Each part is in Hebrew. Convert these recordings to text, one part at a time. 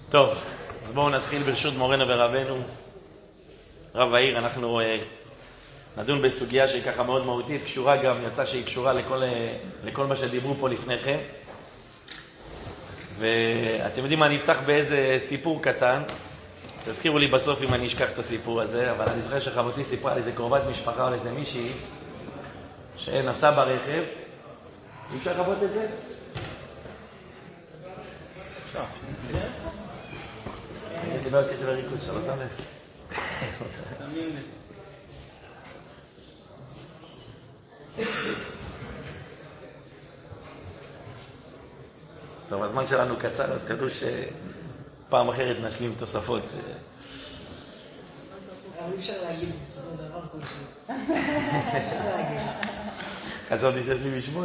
טוב, אז בואו נתחיל ברשות מורנו ורבנו, רב העיר. אנחנו נדון בסוגיה שהיא ככה מאוד מהותית, קשורה גם, יצא שהיא קשורה לכל מה שדיברו פה לפניכם. ואתם יודעים מה, אני אפתח באיזה סיפור קטן, תזכירו לי בסוף אם אני אשכח את הסיפור הזה, אבל אני זוכר שחברותי סיפרה על איזה קרובת משפחה או על איזה מישהי שנסע ברכב. אפשר לחוות את זה? אפשר. אני דיבר על קשר הריכוז שלא שם לב. טוב, הזמן שלנו קצר, אז כזו שפעם אחרת נשלים תוספות. אבל אפשר להגיד, זה דבר כלשהו. אפשר להגיד. חשבתי שיש לי משמונה.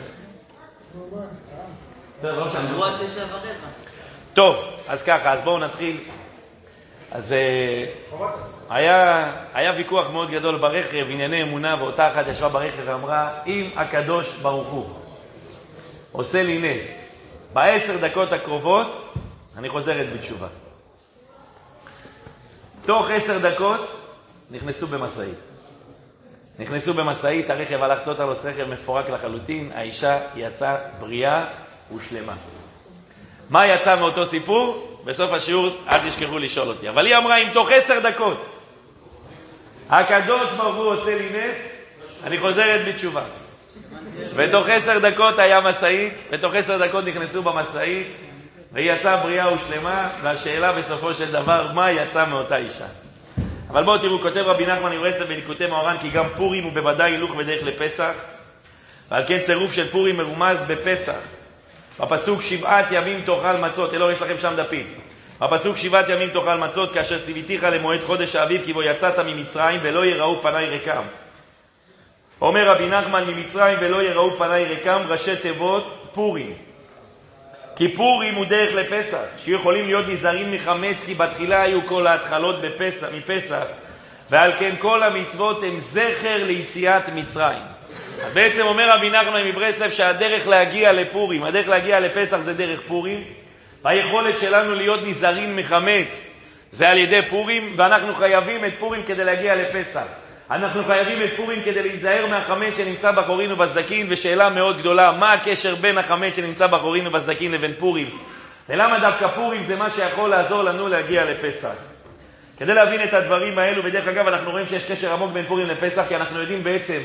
טוב, אז ככה, אז בואו נתחיל. אז היה ויכוח מאוד גדול ברכב, ענייני אמונה, ואותה אחת ישבה ברכב ואמרה, אם הקדוש ברוך הוא עושה לי נס, ב10 דקות הקרובות, אני חוזרת בתשובה. תוך 10 דקות נכנסו במשאית, הרכב הלך טוטלוס, רכב מפורק לחלוטין, האישה יצאה בריאה ושלמה. מה יצא מאותו סיפור? בסוף השיעור אל תשכחו לשאול אותי. אבל היא אמרה, אם תוך 10 דקות הקדוש ברוך הוא עושה לי נס, אני חוזרת בתשובה. ותוך 10 דקות היה משאית, ותוך 10 דקות נכנסו במשאית, והיא יצאה בריאה ושלמה, והשאלה בסופו של דבר, מה יצא מאותה אישה? אבל בואו תראו, כותב רבי נחמן מברסלב בליקוטי מאורן, כי גם פורים הוא בוודאי הילוך בדרך לפסח, ועל כן צירוף של פורים מרומז בפסח. בפסוק 7 ימים תאכל מצות, אלו יש לכם שם דפים. בפסוק 7 ימים תאכל מצות, כאשר ציוויתיך למועד חודש האביב, כי בו יצאת ממצרים ולא יראו פני ריקם. אומר רבי נחמן, ממצרים ולא יראו פני ריקם, ראשי תיבות פורים. כי פורים הוא דרך לפסח, שיכולים להיות נזהרים מחמץ, כי בתחילה היו כל ההתחלות מפסח, ועל כן כל המצוות הם זכר ליציאת מצרים. אז בעצם אומר רבי נחמן מברסלב שהדרך להגיע לפורים, הדרך להגיע לפסח זה דרך פורים, והיכולת שלנו להיות נזהרים מחמץ זה על ידי פורים, ואנחנו חייבים את פורים כדי להגיע לפסח. אנחנו חייבים את פורים כדי להיזהר מהחמץ שנמצא בחורין ובסדקין, ושאלה מאוד גדולה, מה הקשר בין החמץ שנמצא בחורין ובסדקין לבין פורים? ולמה דווקא פורים זה מה שיכול לעזור לנו להגיע לפסח? כדי להבין את הדברים האלו, בדרך אגב אנחנו רואים שיש קשר עמוק בין פורים לפסח, כי אנחנו יודעים בעצם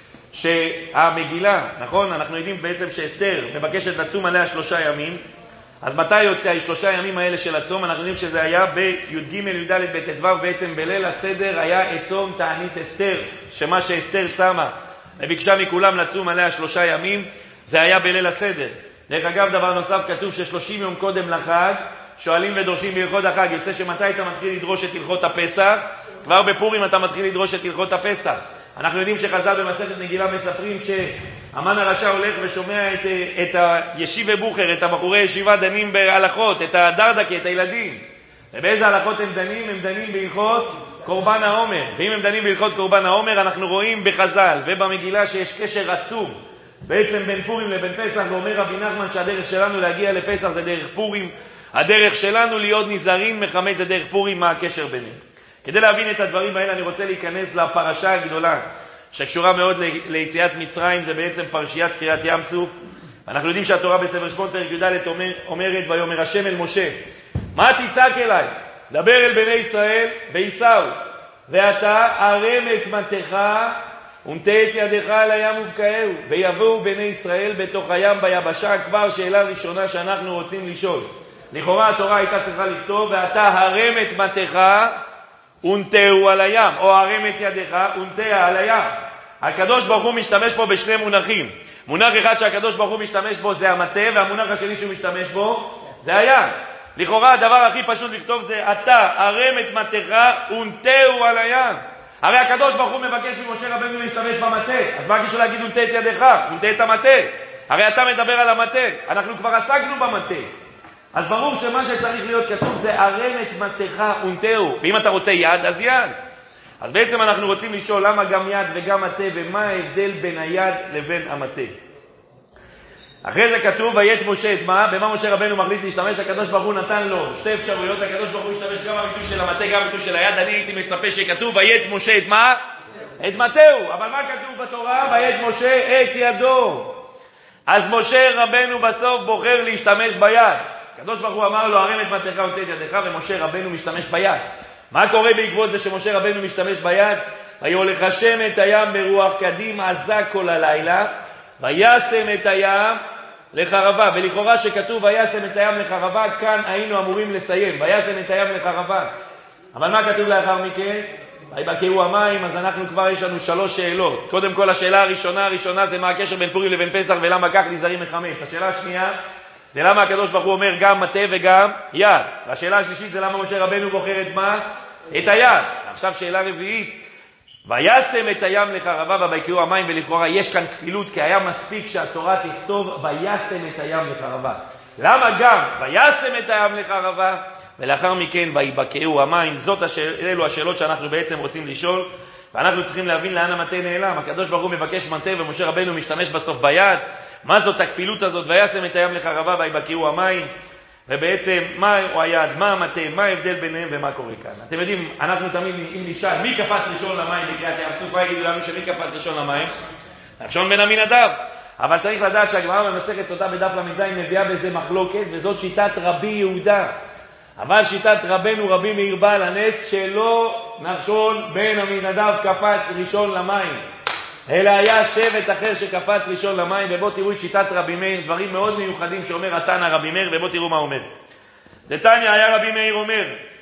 שהמגילה, נכון? אנחנו יודעים בעצם שאסתר מבקשת לצום עליה 3 ימים, אז מתי יוצא 3 ימים האלה של הצום? אנחנו יודעים שזה היה בי"ג י"ד בט"ו, בעצם בליל הסדר היה את צום תענית אסתר, שמה שאסתר צמה וביקשה מכולם לצום עליה 3 ימים, זה היה בליל הסדר. דרך אגב, דבר נוסף, כתוב ש30 יום קודם לחג שואלים ודורשים בהלכות החג. יוצא שמתי אתה מתחיל לדרוש את הלכות הפסח? כבר בפורים אתה מתחיל לדרוש את הלכות הפסח. אנחנו יודעים שחז"ל במסכת מגילה מספרים שהמן הרשע הולך ושומע את הישיבה בוכר, את הבחורי ישיבה דנים בהלכות, את הדרדקה, את הילדים. ובאיזה הלכות הם דנים? הם דנים בהלכות קורבן העומר. ואם הם דנים בהלכות קורבן העומר, אנחנו רואים בחז"ל ובמגילה שיש קשר עצום בעצם בין פורים לבין פסח, ואומר רבי נחמן שהדרך שלנו להגיע לפסח זה דרך פורים, הדרך שלנו להיות נזהרים מחמץ זה דרך פורים. מה הקשר ביניהם? כדי להבין את הדברים האלה אני רוצה להיכנס לפרשה הגדולה שקשורה מאוד ליציאת מצרים, זה בעצם פרשיית קריאת ים סוף. אנחנו יודעים שהתורה בספר שמות פרק י"ד אומרת, ויאמר השם אל משה, מה תצעק אליי? דבר אל בני ישראל וייסעו, ואתה הרם את מטך ונטה את ידך על הים ובקעהו, ויבואו בני ישראל בתוך הים ביבשה. כבר שאלה ראשונה שאנחנו רוצים לשאול. לכאורה התורה הייתה צריכה לכתוב, ואתה הרם את מטך ונטהו על הים, או הרם את ידך ונטה על הים. הקדוש ברוך הוא משתמש פה בשני מונחים. מונח אחד שהקדוש ברוך הוא משתמש בו זה המטה, והמונח השני שהוא משתמש בו זה הים. לכאורה הדבר הכי פשוט לכתוב זה אתה הרם את מטך ונטהו על הים. הרי הקדוש ברוך הוא מבקש ממשה רבנו להשתמש במטה, אז מה קשור להגיד ונטה את ידך, ונטה את המטה? הרי אתה מדבר על המטה, אנחנו כבר עסקנו במטה. אז ברור שמה שצריך להיות כתוב זה הרם את מטך ונטהו, ואם אתה רוצה יד אז יד. אז בעצם אנחנו רוצים לשאול למה גם יד וגם מטה, ומה ההבדל בין היד לבין המטה. אחרי זה כתוב, ויית משה את מה? במה משה רבנו מחליט להשתמש? הקדוש ברוך הוא נתן לו שתי אפשרויות, הקדוש ברוך הוא השתמש גם בביטוי של המטה, גם בביטוי של היד. אני הייתי מצפה שכתוב, ויית משה את מה? את מטהו. אבל מה כתוב בתורה? ויית משה את ידו. אז משה רבנו בסוף בוחר להשתמש ביד. הקדוש ברוך הוא אמר לו, הרם את מטך ותן את ידך, ומשה רבנו משתמש ביד. מה קורה בעקבות זה שמשה רבנו משתמש ביד? ויולך השם את הים ברוח קדים עזה כל הלילה, וישם את הים לחרבה. ולכאורה שכתוב וישם את הים לחרבה, כאן היינו אמורים לסיים, וישם את הים לחרבה. אבל מה כתוב לאחר מכן? ויבקעו המים. אז אנחנו כבר יש לנו 3 שאלות. קודם כל השאלה הראשונה זה מה הקשר בין פורים לבין פסח ולמה כך נזהרים מחמץ. השאלה השנייה זה למה הקדוש ברוך הוא אומר גם מטה וגם יד. והשאלה השלישית זה למה משה רבנו בוחר את מה? את היד. עכשיו שאלה רביעית, וישם את הים לחרבה ויבקעו המים, ולכאורה יש כאן כפילות, כי היה מספיק שהתורה תכתוב וישם את הים לחרבה. למה גם וישם את הים לחרבה ולאחר מכן ויבקעו המים? אלו השאלות שאנחנו בעצם רוצים לשאול, ואנחנו צריכים להבין לאן המטה נעלם. הקדוש ברוך הוא מבקש מטה ומשה רבנו משתמש בסוף ביד. מה זאת הכפילות הזאת? וישם את הים לחרבה ויבקעו המים. ובעצם מה הוא היד, מה המטה, מה ההבדל ביניהם ומה קורה כאן. אתם יודעים, אנחנו תמיד אם נשאל מי קפץ ראשון למים בקריאת ים סוף, מה יגידו לנו שמי קפץ ראשון למים? נחשון בן עמינדב. אבל צריך לדעת שהגמרא במסכת סוטה בדף ל"ז מביאה בזה מחלוקת, וזאת שיטת רבי יהודה. אבל שיטת רבנו רבי מאיר בעל הנס שלא נחשון בן עמינדב קפץ ראשון למים, אלא היה שבט אחר שקפץ ראשון למים. ובוא תראו את שיטת רבי מאיר, דברים מאוד מיוחדים שאומר התנא רבי מאיר, ובוא תראו מה אומר. דתניא היה רבי מאיר אומר,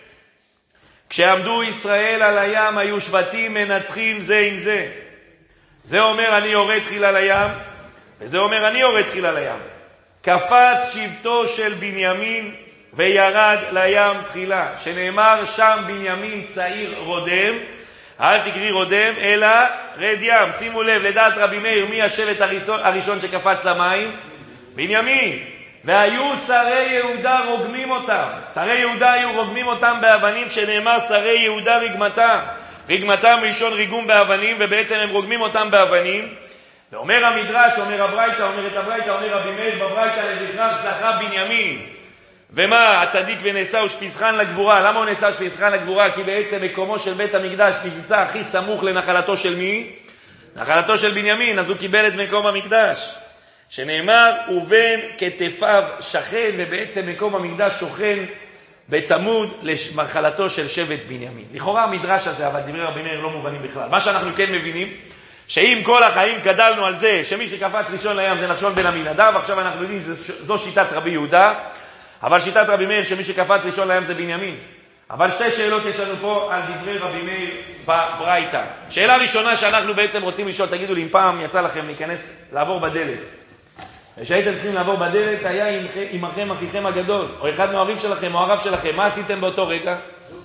כשעמדו ישראל על הים היו שבטים מנצחים זה עם זה. זה אומר אני יורד תחילה לים, וזה אומר אני יורד תחילה לים. קפץ שבטו של בנימין וירד לים תחילה, שנאמר שם בנימין צעיר רודם, אל תקרי רודם אלא רד ים. שימו לב, לדעת רבי מאיר מי השבט הראשון שקפץ למים? בנימין. והיו שרי יהודה רוגמים אותם, שרי יהודה היו רוגמים אותם באבנים, שנאמר שרי יהודה רגמתם. רגמתם ראשון ריגום באבנים, ובעצם הם רוגמים אותם באבנים. ואומר המדרש, אומר הברייתא, אומר רבי מאיר בברייתא, לבכרך זכה בנימין. ומה? הצדיק ונעשה ושפיסחן לגבורה. למה הוא נעשה ושפיסחן לגבורה? כי בעצם מקומו של בית המקדש נמצא הכי סמוך לנחלתו של מי? נחלתו של בנימין. אז הוא קיבל את מקום המקדש, שנאמר ובן כתפיו שכן, ובעצם מקום המקדש שוכן בצמוד לנחלתו של שבט בנימין. לכאורה המדרש הזה, אבל דברי רבי מאיר לא מובנים בכלל. מה שאנחנו כן מבינים, שאם כל החיים גדלנו על זה שמי שקפץ ראשון לים זה נחשון בן עמינדב, עכשיו אנחנו יודעים זו שיטת רבי יהודה, אבל שיטת רבי מאיר שמי שקפץ ראשון לים זה בנימין. אבל 2 שאלות יש לנו פה על דברי רבי מאיר בברייתא. שאלה ראשונה שאנחנו בעצם רוצים לשאול, תגידו לי אם פעם יצא לכם להיכנס, לעבור בדלת. כשהייתם צריכים לעבור בדלת היה עמכם אחיכם הגדול, או אחד מהאוהבים שלכם או הרב שלכם, מה עשיתם באותו רגע?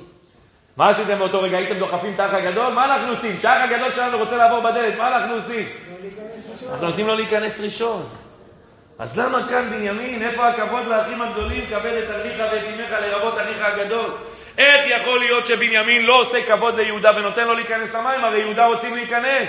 הייתם דוחפים את האח הגדול? מה אנחנו עושים? שהאח הגדול שלנו רוצה לעבור בדלת, מה אנחנו עושים? אנחנו נותנים לו להיכנס ראשון. אז למה כאן בנימין? איפה הכבוד לאחים הגדולים? כבד את אחיך ואת אמך לרבות אחיך הגדול. איך יכול להיות שבנימין לא עושה כבוד ליהודה ונותן לו להיכנס למים? הרי יהודה רוצים להיכנס.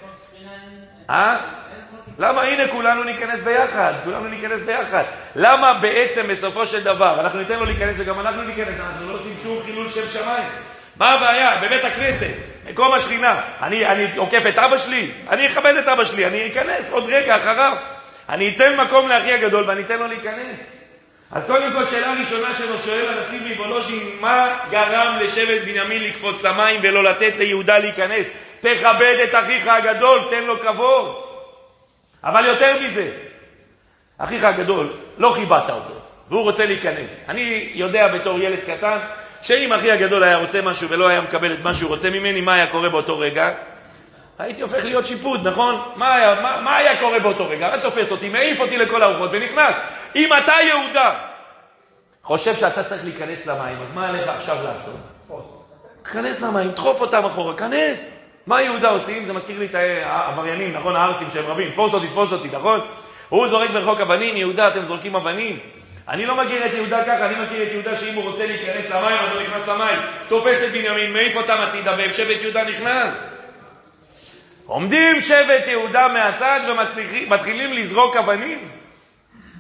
למה? הנה כולנו ניכנס ביחד. למה בעצם בסופו של דבר אנחנו ניתן לו להיכנס וגם אנחנו ניכנס? אנחנו לא עושים שום חילול שם שמיים. מה הבעיה? בבית הכנסת, מקום השכינה, אני עוקף את אבא שלי, אני אכבד את אבא שלי, אני אכנס עוד רגע אחריו, אני אתן מקום לאחי הגדול ואני אתן לו להיכנס. אז קודם כל שאלה ראשונה שלו שואל הנציב מבולוז'ין, מה גרם לשבט בנימין לקפוץ למים ולא לתת ליהודה להיכנס? תכבד את אחיך הגדול, תן לו כבוד. אבל יותר מזה, אחיך הגדול לא חיבדת אותו והוא רוצה להיכנס. אני יודע בתור ילד קטן שאם אחי הגדול היה רוצה משהו ולא היה מקבל את מה שהוא רוצה ממני, מה היה קורה באותו רגע? הייתי הופך להיות שיפוט, נכון? מה היה קורה באותו רגע? אתה תופס אותי, מעיף אותי לכל הרוחות ונכנס. אם אתה יהודה חושב שאתה צריך להיכנס למים, אז מה עליך עכשיו לעשות? כנס למים, דחוף אותם אחורה, כנס. מה יהודה עושים? זה מזכיר לי את העבריינים, נכון? הארצים שהם רבים, תפוס אותי, נכון? הוא זורק ברחוק אבנים, יהודה אתם זורקים אבנים. אני לא מכיר את יהודה ככה, אני מכיר את יהודה שאם הוא רוצה להיכנס למים, אז הוא נכנס למים. תופס את בנימין, מעיף אותם הצידה, ושבט יהודה נכנס. עומדים שבט יהודה מהצד ומתחילים לזרוק אבנים.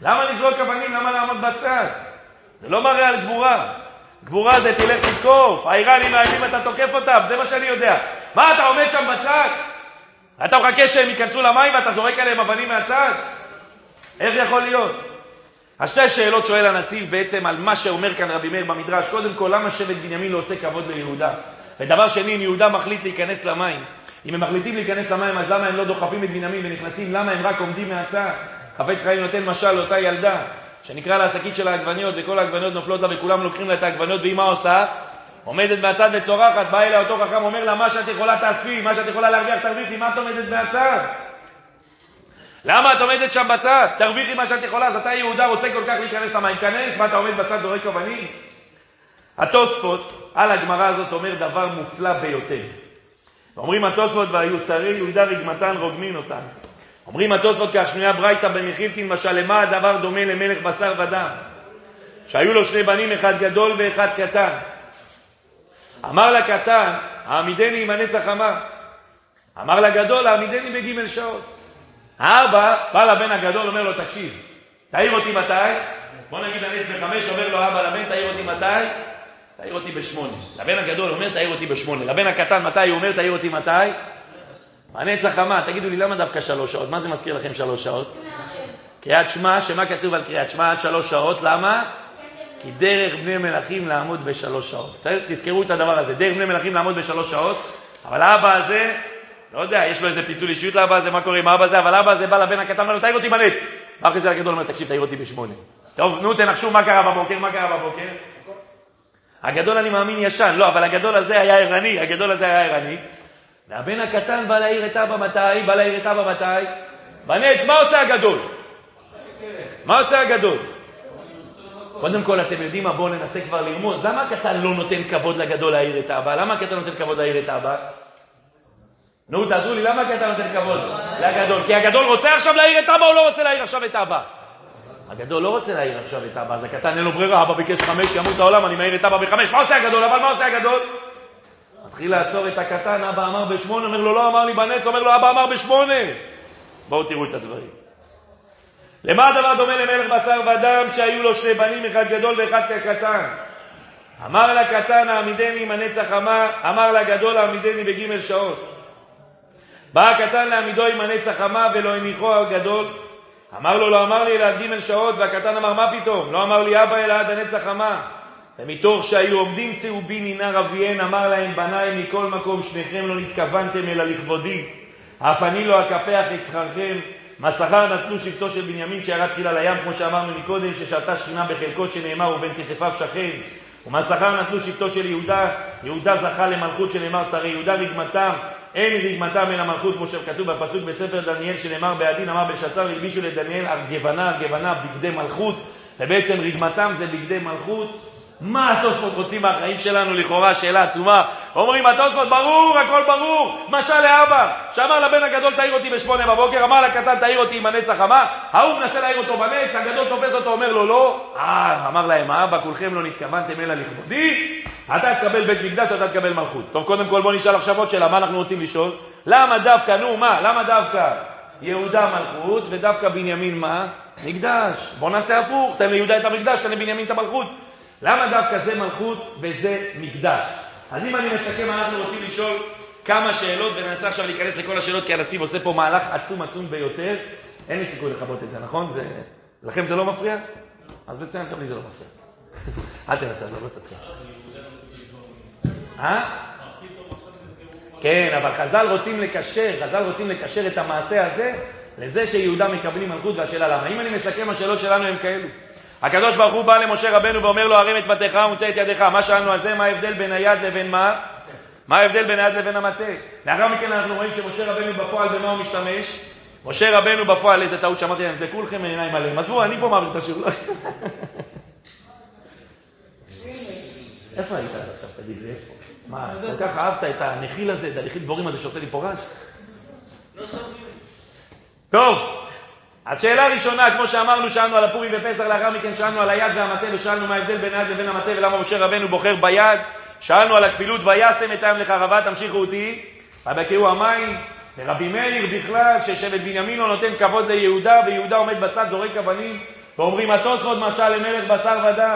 למה לזרוק אבנים? למה לעמוד בצד? זה לא מראה על גבורה. גבורה זה תלך לתקוף. האיראנים מאיימים, אתה תוקף אותם, זה מה שאני יודע. מה, אתה עומד שם בצד? אתה מחכה שהם ייכנסו למים ואתה זורק עליהם אבנים מהצד? איך יכול להיות? השתי שאלות שואל הנציב בעצם על מה שאומר כאן רבי מאיר במדרש. קודם כל, למה שבט בנימין לא עושה כבוד ליהודה? ודבר שני, אם יהודה מחליט להיכנס למים, אם הם מחליטים להיכנס למים, אז למה הם לא דוחפים את בנימין ונכנסים? למה הם רק עומדים מהצד? חפץ חיים נותן משל לאותה ילדה שנקרא לה השקית של העגבניות, וכל העגבניות נופלות לה וכולם לוקחים לה את העגבניות, והיא מה עושה? עומדת מהצד וצורחת. בא אליה אותו חכם, אומר לה, מה שאת יכולה תאספי, מה שאת יכולה להרוויח תרוויחי, מה את עומדת מהצד? למה את עומדת שם בצד? תרוויחי מה שאת יכולה. אז אתה יהודה רוצה כל כך להיכנס למים, כנס, מה אתה עומד בצד זורק אבנים? התוספות על הגמרא הזאת אומר דבר מופלא ביותר. אומרים התוספות, והיו שרי יהודה רגמתן רוגמין אותן. אומרים התוספות כך, שנויה ברייתא במחילתין משל, למה הדבר דומה למלך בשר ודם? שהיו לו שני בנים, אחד גדול ואחד קטן. אמר לקטן, העמידני עם הנץ החמה. אמר לגדול, העמידני בג' שעות. האבא בא לבן הגדול, אומר לו, תקשיב, תעיר אותי מתי? בוא נגיד הנץ ב5, אומר לו אבא לבן, תעיר אותי מתי? תעיר אותי ב8. לבן הגדול אומר, תעיר אותי ב8. לבן הקטן מתי? הוא אומר, תעיר אותי מתי? הנץ החמה. תגידו לי, למה דווקא 3 שעות? מה זה מזכיר לכם 3 שעות? קריאת שמע, שמה כתוב על קריאת שמע עד 3 שעות? למה? כי דרך בני מלכים לעמוד ב3 שעות. תזכרו את הדבר הזה, דרך בני מלכים לעמוד ב3 שעות, אבל האבא הזה, לא יודע, יש לו איזה פיצול אישיות לאבא הזה, מה קורה עם האבא הזה, אבל האבא הזה בא לבן הקטן, אומר לו, תעיר אותי בנץ. אחרי זה הגדול אומר, תקשיב, תעיר אותי ב8. טוב, נו, תנחשו מה קרה בבוקר, מה קרה בבוקר? הגדול אני מאמין ישן, לא, אבל הגדול הזה היה ערני, הגדול הזה היה ערני. והבן הקטן בא להעיר את אבא מתי? בא להעיר את אבא מתי? בנץ, מה עושה הגדול? מה עושה הגדול? קודם כל, אתם יודעים מה? בואו ננסה כבר לרמוז. למה הקטן לא נותן כבוד לגדול להעיר את אבא? למה הקטן נותן כבוד להעיר את אבא? נו, תעזרו לי, למה הקטן נותן כבוד לגדול? כי הגדול רוצה עכשיו להעיר את אבא או לא רוצה להעיר עכשיו את אבא? הגדול לא רוצה להעיר עכשיו את אבא, אז הקטן אין לו ברירה, אבא ביקש 5, ימות העולם, אני מעיר את אבא ב5. מה עושה הגדול? אבל מה עושה הגדול? מתחיל לעצור את הקטן, אבא אמר ב8, אומר לו, לא אמר לי בנץ, אומר לו, אבא אמר ב8. בואו תראו את הדברים. למה הדבר דומה למלך בשר ודם שהיו לו 2 בנים, אחד גדול ואחד קטן? אמר לקטן, העמידני עם הנץ החמה, אמר לגדול, העמידני בג' שעות. בא הקטן לעמידו עם הנץ החמה ולא הניחו הגדול. אמר לו, לא אמר לי אלא עד ג' שעות, והקטן אמר, מה פתאום? לא אמר לי אבא אלא עד הנץ החמה. ומתוך שהיו עומדים צהובין עינה רביהן, אמר להם, בניי מכל מקום, שניכם לא נתכוונתם אלא לכבודי. אף אני לא אקפח את שכרכם. מהשכר נטלו שבטו של בנימין שירד תחילה לים, כמו שאמרנו מקודם, ששרתה שכינה בחלקו שנאמר ובין כתפיו שכן. ומהשכר נטלו שבטו של יהודה, יהודה זכה למלכות שנאמר שרי יהודה רגמתם, אין רגמתם אלא מלכות, כמו שכתוב בפסוק בספר דניאל שנאמר בעדין, אמר בלשאצר, הלבישו לדניאל ארגבנה בגדי מלכות, ובעצם רגמתם זה בגדי מלכות. מה התוספות רוצים מהחיים שלנו? לכאורה שאלה עצומה. אומרים התוספות, ברור, הכל ברור. משל לאבא שאמר לבן הגדול תעיר אותי ב8 בבוקר, אמר לקטן תעיר אותי עם הנץ החמה, ההוא מנסה להעיר אותו בנץ, הגדול תופס אותו, אומר לו לא. אמר להם האבא, כולכם לא נתכוונתם אלא לכבודי, אתה תקבל בית מקדש, אתה תקבל מלכות. טוב, קודם כל בוא נשאל עכשיו עוד שאלה, מה אנחנו רוצים לשאול? למה דווקא, נו מה, למה דווקא יהודה מלכות ודווקא בנימין מה? מקדש. בוא נעשה הפוך, תן ליהודה את המקדש, תן לבנימין את המלכות. למה דווקא זה מלכות וזה מקדש? אז אם אני מסכם, אנחנו רוצים לשאול כמה שאלות, וננסה עכשיו להיכנס לכל השאלות, כי הנציב עושה פה מהלך עצום ביותר. אין לי סיכוי לחבות את זה, נכון? לכם זה לא מפריע? אז בציין, טוב לי זה לא מפריע. אל תנסה, זה לא תצליח. כן, אבל חז"ל רוצים לקשר את המעשה הזה לזה שיהודה מקבלים מלכות, והשאלה למה. אם אני מסכם, השאלות שלנו הם כאלו. הקדוש ברוך הוא בא למשה רבנו ואומר לו, הרם את מטך ונטה את ידך. מה שאלנו על זה? מה ההבדל בין היד לבין מה? מה ההבדל בין היד לבין המטה? לאחר מכן אנחנו רואים שמשה רבנו בפועל במה הוא משתמש? משה רבנו בפועל, איזה טעות שאמרתי להם, זה כולכם מעיניים עליהם. עזבו, אני פה מעביר את השיעור. איפה היית עכשיו? תגיד לי, איפה? מה, כל כך אהבת את הנחיל הזה, את הנחיל דבורים הזה שעושה לי פה רעש? טוב. השאלה הראשונה, כמו שאמרנו, שאלנו על הפורים ופסח, לאחר מכן שאלנו על היד והמטה, ושאלנו מה ההבדל בין היד לבין המטה, ולמה משה רבנו בוחר ביד. שאלנו על הכפילות, וישם את הים לחרבה, תמשיכו אותי, ובקעו המים. ורבי מאיר בכלל, ששבט בנימין לא נותן כבוד ליהודה, ויהודה עומד בצד, זורק אבנים, ואומרים התוספות משל למלך בשר ודם.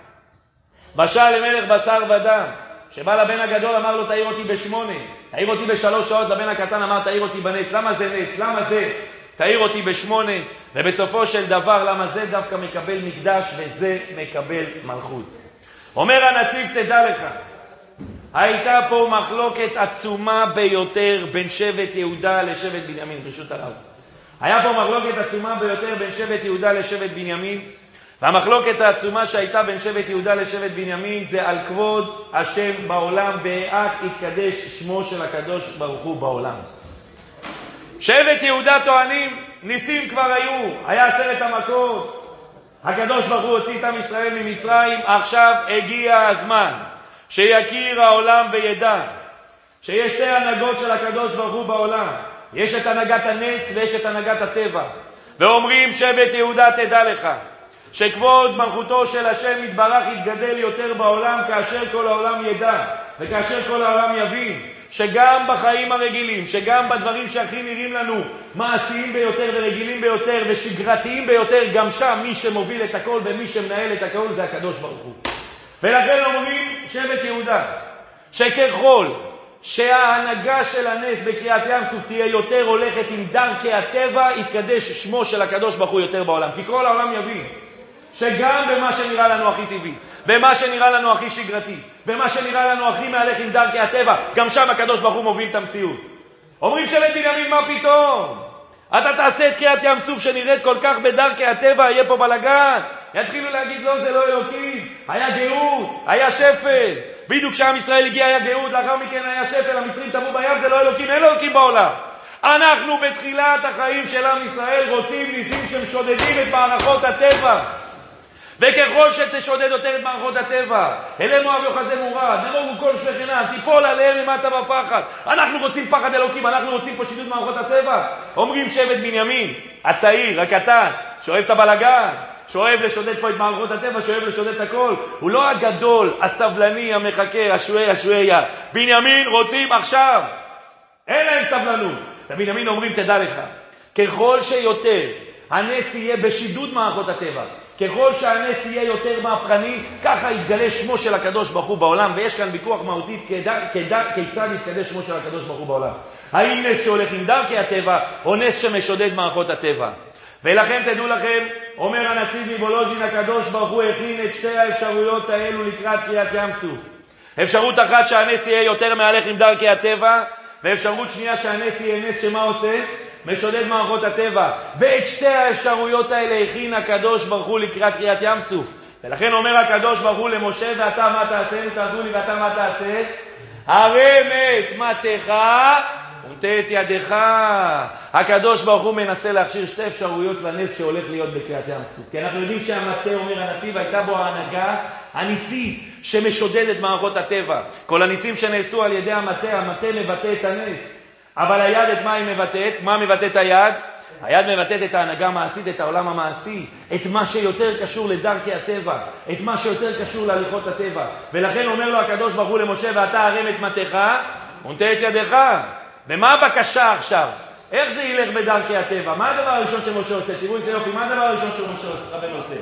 משל למלך בשר ודם. שבא לבן הגדול אמר לו תאיר אותי ב8, תאיר אותי ב3 שעות, לבן הקטן אמר תאיר אותי בנץ. למה זה נץ? למה זה? תאיר אותי ב8, ובסופו של דבר למה זה דווקא מקבל מקדש וזה מקבל מלכות. אומר הנציב תדע לך, הייתה פה מחלוקת עצומה ביותר בין שבט יהודה לשבט בנימין, ברשות הרב. היה פה מחלוקת עצומה ביותר בין שבט יהודה לשבט בנימין, והמחלוקת העצומה שהייתה בין שבט יהודה לשבט בנימין זה על כבוד השם בעולם, ואיך יתקדש שמו של הקדוש ברוך הוא בעולם. שבט יהודה טוענים, ניסים כבר היו, היה 10 המכות, הקדוש ברוך הוא הוציא את עם ישראל ממצרים, עכשיו הגיע הזמן שיכיר העולם וידע שיש 2 הנהגות של הקדוש ברוך הוא בעולם. יש את הנהגת הנס ויש את הנהגת הטבע. ואומרים שבט יהודה תדע לך שכבוד מלכותו של השם יתברך יתגדל יותר בעולם כאשר כל העולם ידע וכאשר כל העולם יבין שגם בחיים הרגילים, שגם בדברים שהכי נראים לנו מעשיים ביותר ורגילים ביותר ושגרתיים ביותר, גם שם מי שמוביל את הכל ומי שמנהל את הכל זה הקדוש ברוך הוא. ולכן אומרים שבט יהודה שככל שההנהגה של הנס בקריאת ים סוף תהיה יותר הולכת עם דרכי הטבע, יתקדש שמו של הקדוש ברוך הוא יותר בעולם. כי כל העולם יבין שגם במה שנראה לנו הכי טבעי, במה שנראה לנו הכי שגרתי, במה שנראה לנו הכי מהלך עם דרכי הטבע, גם שם הקדוש ברוך הוא מוביל את המציאות. אומרים שבט בנימין, מה פתאום? אתה תעשה את קריאת ים סוף שנראית כל כך בדרכי הטבע, יהיה פה בלגן. יתחילו להגיד לא, זה לא אלוקים, היה גאות, היה שפל. בדיוק כשעם ישראל הגיע היה גאות, לאחר מכן היה שפל, המצרים טבעו בים, זה לא אלוקים, אין אלוקים בעולם. אנחנו בתחילת החיים של עם ישראל רוצים ניסים שמשודדים את מערכות הטבע. וככל שתשודד יותר את מערכות הטבע, אלינו אב יוחזה מורד, נמוגו כל שכנה, תיפול עליהם למטה בפחד. אנחנו רוצים פחד אלוקים, אנחנו רוצים פה שידוד מערכות הטבע. אומרים שבט בנימין, הצעיר, הקטן, שאוהב את הבלגן, שאוהב לשודד פה את מערכות הטבע, שאוהב לשודד את הכל. הוא לא הגדול, הסבלני, המחכה, השוויה. בנימין רוצים עכשיו. אין להם סבלנות. ובנימין אומרים, תדע לך, ככל שיותר הנס יהיה בשידוד מערכות הטבע, ככל שהנס יהיה יותר מהפכני, ככה יתגלה שמו של הקדוש ברוך הוא בעולם. ויש כאן ויכוח מהותי כיצד יתקדש שמו של הקדוש ברוך הוא בעולם. האם נס שהולך עם דרכי הטבע, או נס שמשודד מערכות הטבע. ולכן תדעו לכם, אומר הנציב מבולוז'ין, הקדוש ברוך הוא הכין את 2 האפשרויות האלו לקראת קריאת ים סוף. אפשרות אחת שהנס יהיה יותר מהלך עם דרכי הטבע, ואפשרות שנייה שהנס יהיה נס שמה עושה? משודד מערכות הטבע. ואת 2 האפשרויות האלה הכין הקדוש ברוך הוא לקראת קריאת ים סוף. ולכן אומר הקדוש ברוך הוא למשה, ואתה מה תעשה? תעזרו לי, ואתה מה תעשה? הרם את מטך ונטה את ידך. הקדוש ברוך הוא מנסה להכשיר 2 אפשרויות לנס שהולך להיות בקריאת ים סוף. כי אנחנו יודעים שהמטה, אומר הנציב, הייתה בו ההנהגה הניסית שמשודדת מערכות הטבע. כל הניסים שנעשו על ידי המטה מבטא את הנס. אבל היד את מה היא מבטאת? מה מבטאת היד? היד מבטאת את ההנהגה המעשית, את העולם המעשי, את מה שיותר קשור לדרכי הטבע, את מה שיותר קשור להליכות הטבע. ולכן אומר לו הקדוש ברוך הוא למשה, ואתה הרם את מטך ונטה את ידך. ומה הבקשה עכשיו? איך זה ילך בדרכי הטבע? מה הדבר הראשון שמשה עושה? תראו איזה יופי, מה הדבר הראשון שמשה רבנו עושה?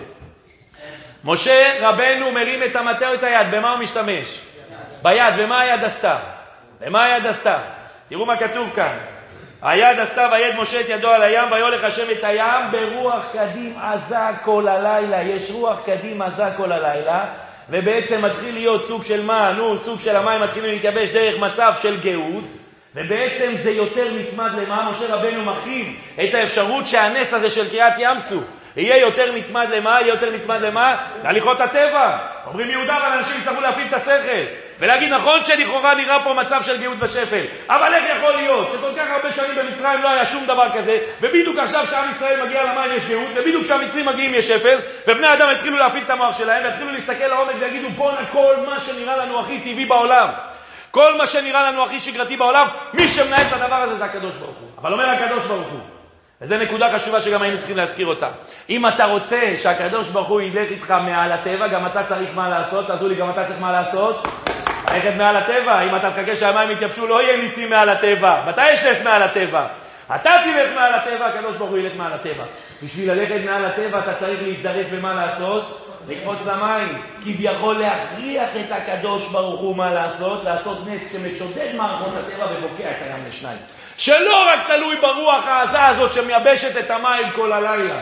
משה רבנו מרים את המטה או את היד, במה הוא משתמש? ביד. ומה היד עשתה? ומה היד עשתה? תראו מה כתוב כאן. היד עשתה ויד משה את ידו על הים, ויולך השם את הים ברוח קדים עזה כל הלילה. יש רוח קדים עזה כל הלילה, ובעצם מתחיל להיות סוג של מה? סוג של המים מתחילים להתייבש דרך מצב של גאות, ובעצם זה יותר נצמד למה? משה רבנו מכין את האפשרות שהנס הזה של קריאת ים סוף יהיה יותר נצמד למה? יהיה יותר נצמד למה? להליכות הטבע. אומרים יהודה, אבל אנשים יצטרכו להפעיל את השכל ולהגיד, נכון שלכאורה נראה פה מצב של גאות ושפל, אבל איך יכול להיות שכל כך הרבה שנים במצרים לא היה שום דבר כזה, ובדיוק עכשיו שעם ישראל מגיע למים יש גאות, ובדיוק שהמצרים מגיעים יש שפל, ובני אדם התחילו להפעיל את המוח שלהם, והתחילו להסתכל לעומק ויגידו, בוא כל מה שנראה לנו הכי טבעי בעולם, כל מה שנראה לנו הכי שגרתי בעולם, מי שמנהל את הדבר הזה זה הקדוש ברוך הוא. אבל אומר הקדוש ברוך הוא, וזו נקודה חשובה שגם היינו צריכים להזכיר אותה. אם אתה רוצה שהקדוש ברוך הוא ילך איתך מעל הטבע, גם אתה צריך מה לעשות. תעזרו לי, גם אתה צריך מה לעשות? ללכת מעל הטבע. אם אתה תחכה שהמים יתייבשו, לא יהיה ניסים מעל הטבע. מתי יש נס מעל הטבע? אתה תלך מעל הטבע, הקדוש ברוך הוא ילך מעל הטבע. בשביל ללכת מעל הטבע אתה צריך להזדרז במה לעשות? לקפוץ למים, כביכול להכריח את הקדוש ברוך הוא מה לעשות? לעשות נס שמשודד מערכות הטבע ובוקע את הים לשניים. שלא רק תלוי ברוח העזה הזאת שמייבשת את המים כל הלילה.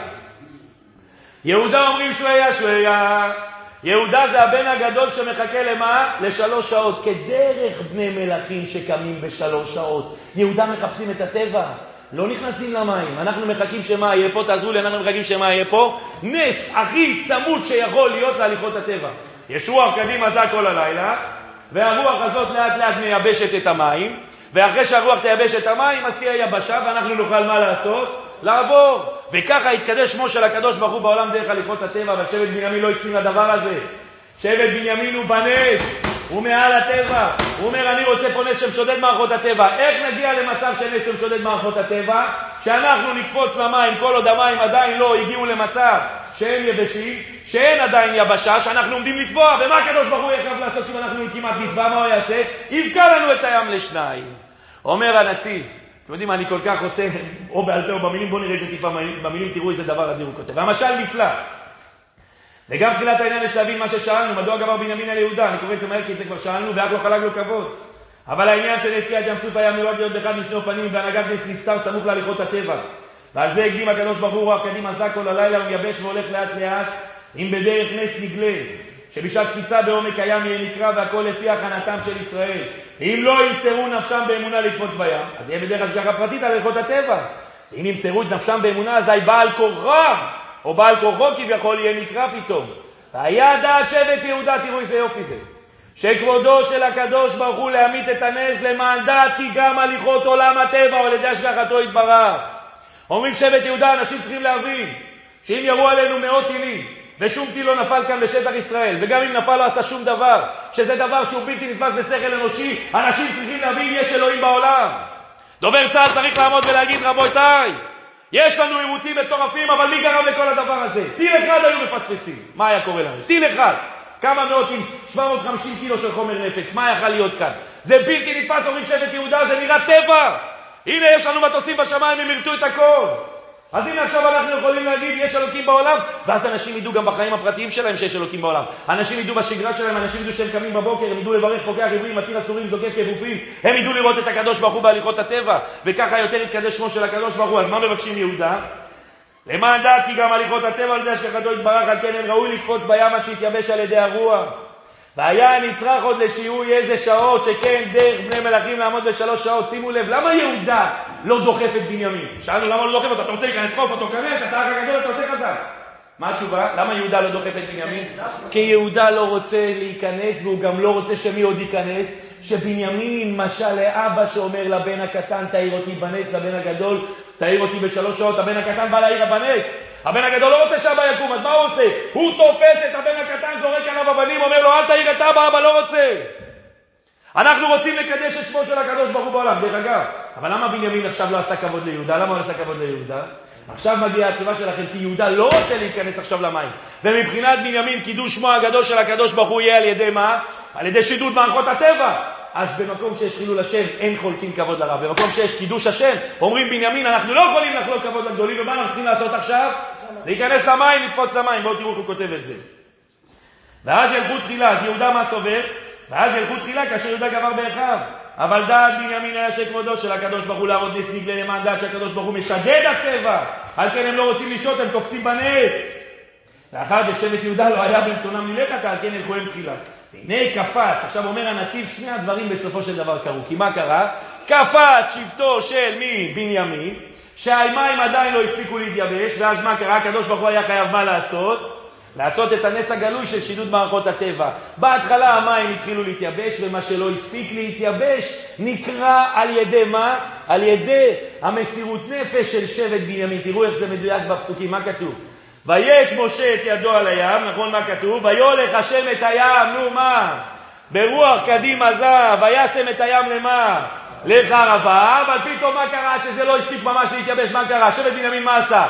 יהודה אומרים שויה. יהודה זה הבן הגדול שמחכה למה? ל3 שעות. כדרך בני מלכים שקמים ב3 שעות. יהודה מחפשים את הטבע. לא נכנסים למים. אנחנו מחכים שמה יהיה פה, תעזרו לי, אנחנו מחכים שמה יהיה פה. נס הכי צמוד שיכול להיות להליכות הטבע. יש רוח קדימה זה כל הלילה, והרוח הזאת לאט לאט מייבשת את המים, ואחרי שהרוח תייבש את המים, אז תהיה יבשה, ואנחנו נוכל מה לעשות? לעבור. וככה התקדש שמו של הקדוש ברוך הוא בעולם דרך הליכות הטבע, אבל שבט בנימין לא הסכים לדבר הזה. שבט בנימין הוא בנס, הוא מעל הטבע. הוא אומר, אני רוצה פה נס שמשודד מערכות הטבע. איך נגיע למצב של נס שמשודד מערכות הטבע? שאנחנו נקפוץ למים, כל עוד המים עדיין לא הגיעו למצב שהם יבשים, שאין עדיין יבשה, שאנחנו עומדים לטבוע. ומה הקדוש ברוך הוא יחייב לעשות אם אנחנו כמעט נטבע? מה הוא יעשה? יבקע לנו את הים לשניים. אומר הנציב, אתם יודעים מה אני כל כך עושה, או בעל פה או במילים, בואו נראה את זה טיפה במילים, תראו איזה דבר אדיר הוא כותב. והמשל נפלא. וגם תחילת העניין יש להבין מה ששאלנו, מדוע גבר בנימין על יהודה, אני קורא את זה מהר כי את זה כבר שאלנו, ואך לא חלק לו כבוד. אבל העניין של נס ים סוף היה מיועד להיות באחד משני אופנים, בהנהגת נס נסתר סמוך להליכות הטבע. ועל זה הקדים הקדוש ברוך הוא רוח קדימה זה כל הלילה, הוא מייבש והולך לאט לאט, אם בדרך נס נגלה, שבשעת קפיצה בעומק הים יהיה נקרא והכל לפי הכנתם של ישראל. אם לא ימסרו נפשם באמונה לקפוץ בים, אז יהיה בדרך השגחה פרטית על הליכות הטבע. אם ימסרו את נפשם באמונה, אז בעל כורחם, או בעל כורחו כביכול יהיה נקרא פתאום. והיה דעת שבט יהודה, תראו איזה יופי זה. שכבודו של הקדוש ברוך הוא להעמיד את הנס למען דעת כי גם הליכות עולם הטבע או על ידי השגחתו יתברך. אומרים שבט יהודה, אנשים צריכים להבין שאם ירו עלינו מאות טילים ושום טיל לא נפל כאן בשטח ישראל, וגם אם נפל לא עשה שום דבר, שזה דבר שהוא בלתי נתפס בשכל אנושי, אנשים צריכים להבין יש אלוהים בעולם. דובר צה"ל צריך לעמוד ולהגיד, רבותיי, יש לנו עימותים מטורפים, אבל מי גרם לכל הדבר הזה? טיל אחד היו מפספסים. מה היה קורה לנו? טיל אחד. כמה מאות עם 750 קילו של חומר נפץ. מה יכול להיות כאן? זה בלתי נתפס, אומרים שבט יהודה, זה נראה טבע. הנה יש לנו מטוסים בשמיים, הם ירתו את הכל. אז הנה עכשיו אנחנו יכולים להגיד, יש אלוקים בעולם, ואז אנשים ידעו גם בחיים הפרטיים שלהם שיש אלוקים בעולם. אנשים ידעו בשגרה שלהם, אנשים ידעו שהם קמים בבוקר, הם ידעו לברך, פוקח עברים, מתיר אסורים, זוקף כבופים, הם ידעו לראות את הקדוש ברוך הוא בהליכות הטבע, וככה יותר יתקדש שמו של הקדוש ברוך הוא. אז מה מבקשים יהודה? למען דעת כי גם הליכות הטבע על ידי השגחתו יתברך, על כן אין ראוי לקפוץ בים עד שיתייבש על ידי הרוח. והיה נצרך עוד לשיעוי איזה שעות שכן דרך בני מלכים לעמוד ב3 שעות. שימו לב, למה יהודה לא דוחף את בנימין? שאלנו למה לא דוחף אותו? אתה רוצה להיכנס חוף אותו כנס, אתה רק הגדול, אתה רוצה חזק. מה התשובה? למה יהודה לא דוחף את בנימין? כי יהודה לא רוצה להיכנס, והוא גם לא רוצה שמי עוד ייכנס. שבנימין משל לאבא שאומר לבן הקטן תאיר אותי בנץ, לבן הגדול תאיר אותי ב3 שעות. הבן הקטן בא להעיר הבנץ, הבן הגדול לא רוצה שאבא יקום, אז מה הוא עושה? הוא תופס את הבן הקטן, זורק עליו אבנים, אומר לו אל תעיר את אבא, אבא לא רוצה. אנחנו רוצים לקדש את שמו של הקדוש ברוך הוא בעולם. דרך אגב, אבל למה בנימין עכשיו לא עשה כבוד ליהודה? למה הוא לא עשה כבוד ליהודה? עכשיו מגיעה התשובה שלכם, כי יהודה לא רוצה להיכנס עכשיו למים. ומבחינת בנימין קידוש שמו הגדול של הקדוש ברוך הוא יהיה על ידי מה? על ידי שידוד מערכות הטבע. אז במקום שיש חילול השם אין חולקים כבוד לרב. במקום שיש קידוש השם אומרים בנימין אנחנו לא יכולים לחלוק כבוד לגדולים. ומה אנחנו צריכים לעשות עכשיו? להיכנס למים, לקפוץ למים. בואו תראו איך הוא כותב את זה. ואז ילכו תחילה, אז יהודה מה סובר? ואז ילכו תחילה כאשר יהודה גבר באחיו. אבל דעת בנימין היה שכבודו של הקדוש ברוך הוא להראות נס נגלה למען דעת שהקדוש ברוך הוא משדד הטבע. על כן הם לא רוצים לשעות, הם תופסים בנץ. לאחר בשבט יהודה לא היה ברצונם ללכת, על כן ילכו הם תחילה. הנה קפץ, עכשיו אומר הנציב, שני הדברים בסופו של דבר קרו. כי מה קרה? קפץ שבטו של מי? בנימין, שהמים עדיין לא הספיקו להתייבש, ואז מה קרה? הקדוש ברוך הוא היה חייב מה לעשות? לעשות את הנס הגלוי של שידוד מערכות הטבע. בהתחלה המים התחילו להתייבש, ומה שלא הספיק להתייבש נקרא על ידי מה? על ידי המסירות נפש של שבט בנימין. תראו איך זה מדויק בפסוקים, מה כתוב? ויית משה את ידו על הים, נכון מה כתוב? ויולך השם את הים, נו מה? ברוח קדימה זה, וישם את הים למה? לחרבה, אבל פתאום מה קרה? שזה לא הספיק ממש להתייבש, מה קרה? שבט בנימין מה עשה?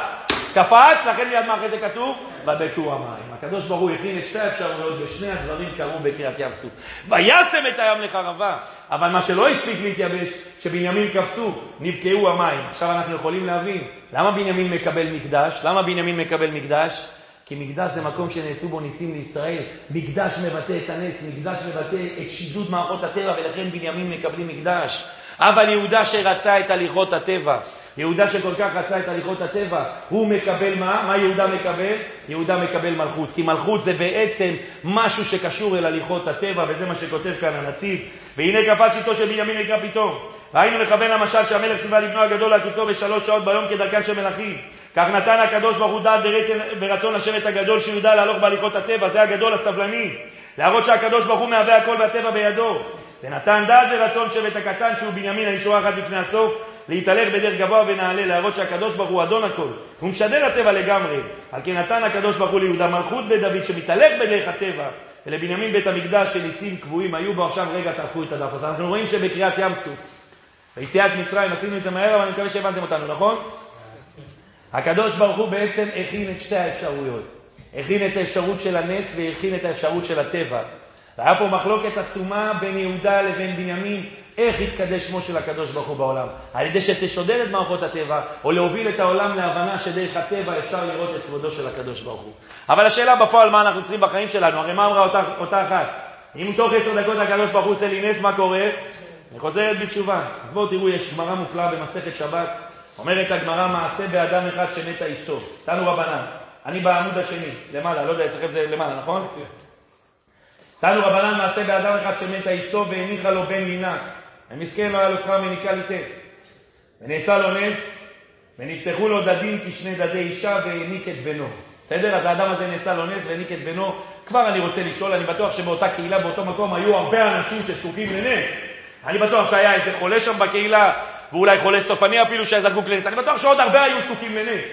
קפץ, לכן מיד מה אחרי זה כתוב? בבקעו המים. הקדוש ברוך הוא הכין את שתי האפשרויות ושני הדברים קרו בקריעת ים סוף. וישם את הים לחרבה, אבל מה שלא הספיק להתייבש, שבנימין קפצו, נבקעו המים. עכשיו אנחנו יכולים להבין, למה בנימין מקבל מקדש? למה בנימין מקבל מקדש? כי מקדש זה מקום שנעשו בו ניסים לישראל. מקדש מבטא את הנס, מקדש מבטא את שידוד מערכות הטבע, ולכן בנימין מקבלים מקדש. אבל יהודה שרצה את הליכות הטבע, יהודה שכל כך רצה את הליכות הטבע, הוא מקבל מה? מה יהודה מקבל? יהודה מקבל מלכות. כי מלכות זה בעצם משהו שקשור אל הליכות הטבע, וזה מה שכותב כאן הנציב. והנה קפץ איתו של בנימין נקרא פתאום. ראינו מכוון למשל שהמלך ציווה לבנו הגדול להקיצו ב3 שעות ביום כדרכן של מלכים. כך נתן הקדוש ברוך הוא דעת ברצון השבט הגדול שיהודה להלוך בהליכות הטבע, זה הגדול הסבלני. להראות שהקדוש ברוך הוא מהווה הכל והטבע בידו. ונתן דעת ברצון שבט הקטן שהוא בנימין הישורה אחת לפני הסוף, להתהלך בדרך גבוה ונעלה, להראות שהקדוש ברוך הוא אדון הכל. הוא משדר הטבע לגמרי. על כן נתן הקדוש ברוך הוא ליהודה מלכות בדוד שמתהלך בדרך הטבע, ולבנימין בית המקדש של ניסים קבועים היו בו. עכשיו רגע תערכו את הדף. אז אנחנו רואים שבקריאת ים סוף, ביציאת מצרים, עשינו את זה מהר, אבל אני מקווה שהבנתם אותנו, נכון? הקדוש ברוך הוא בעצם הכין את שתי האפשרויות. הכין את האפשרות של הנס והכין את האפשרות של הטבע. היה פה מחלוקת עצומה בין יהודה לבין בנימין, איך יתקדש שמו של הקדוש ברוך הוא בעולם. על ידי שתשודד את מערכות הטבע, או להוביל את העולם להבנה שדרך הטבע אפשר לראות את כבודו של הקדוש ברוך הוא. אבל השאלה בפועל, מה אנחנו צריכים בחיים שלנו? הרי מה אמרה אותה אחת? אם תוך 10 דקות הקדוש ברוך הוא עושה לי נס, מה קורה? אני חוזרת בתשובה. אז בואו תראו, יש גמרא מופלאה במסכת שבת. אומרת הגמרא, מעשה באדם אחד שמתה אשתו. תנו רבנן. אני בעמוד השני, למעלה, לא יודע, אצלכם זה למעלה, נכון? תנו רבנן, מעשה באדם אחד שמתה אשתו והניחה לו בן לינה. המסכן לא היה לו שכר מניקה ליטט. ונעשה לו נס, ונפתחו לו דדים כשני דדי אישה והניק את בנו. בסדר? אז האדם הזה נעשה לו נס והניק את בנו. כבר אני רוצה לשאול, אני בטוח שבאותה קהילה, באותו מקום, היו הרבה אנשים שזקוקים לנס. אני בטוח שהיה איזה חולה שם בקהילה, ואולי חולה סופני אפילו שהיה זקוק לנס. אני בטוח שעוד הרבה היו זקוקים לנס.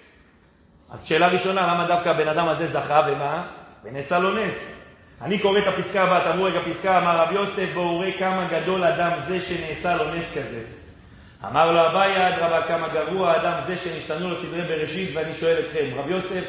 אז שאלה ראשונה, למה דווקא הבן אדם הזה זכה ומה? ונעשה לו נס. אני קורא את הפסקה הבאה, תראו רגע פסקה, אמר רב יוסף, בואו ראה כמה גדול אדם זה שנעשה לו נס כזה. אמר לו אביי, אדרבה, כמה גרוע אדם זה שנשתנו לו סדרי בראשית, ואני שואל אתכם, רב יוסף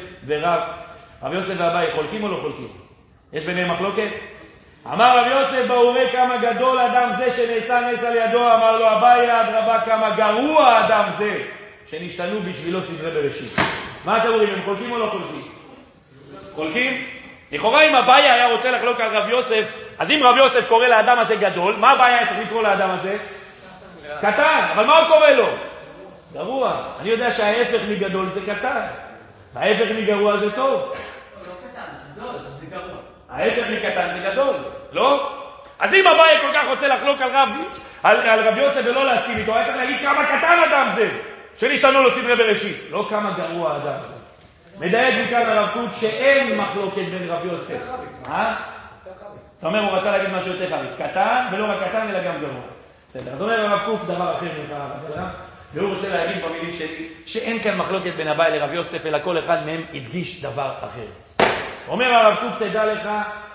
ואביי חולקים או לא חולקים? יש ביניהם מחלוקת? אמר רב יוסף, בואו ראה כמה גדול אדם זה שנעשה נס על ידו, אמר לו אביי, אדרבה, כמה גרוע אדם זה שנשתנו בשבילו סדרי בראשית. מה אתם אומרים, הם חולקים או לא חולקים? חולקים? לכאורה אם אביי היה רוצה לחלוק על רב יוסף, אז אם רב יוסף קורא לאדם הזה גדול, מה אביי היה צריך לקרוא לאדם הזה? קטן, אבל מה הוא קורא לו? גרוע. אני יודע שההפך מגדול זה קטן. ההפך מגרוע זה טוב. לא קטן, גדול, זה גרוע. ההפך מקטן זה גדול, לא? אז אם אביי כל כך רוצה לחלוק על רב יוסף ולא להסכים איתו, היה צריך להגיד כמה קטן אדם זה, שנשתנו לו סדרי בראשית. לא כמה גרוע אדם זה. מדייק מכאן הרב קוק שאין מחלוקת בין רב יוסף. אתה אומר, הוא רצה להגיד משהו יותר חריף. קטן, ולא רק קטן, אלא גם גרוע. בסדר, אז אומר הרב קוק דבר אחר ממך, והוא רוצה להגיד במילים שלי, שאין כאן מחלוקת בין אביי לרב יוסף, אלא כל אחד מהם הדגיש דבר אחר. אומר הרב קוק, תדע לך,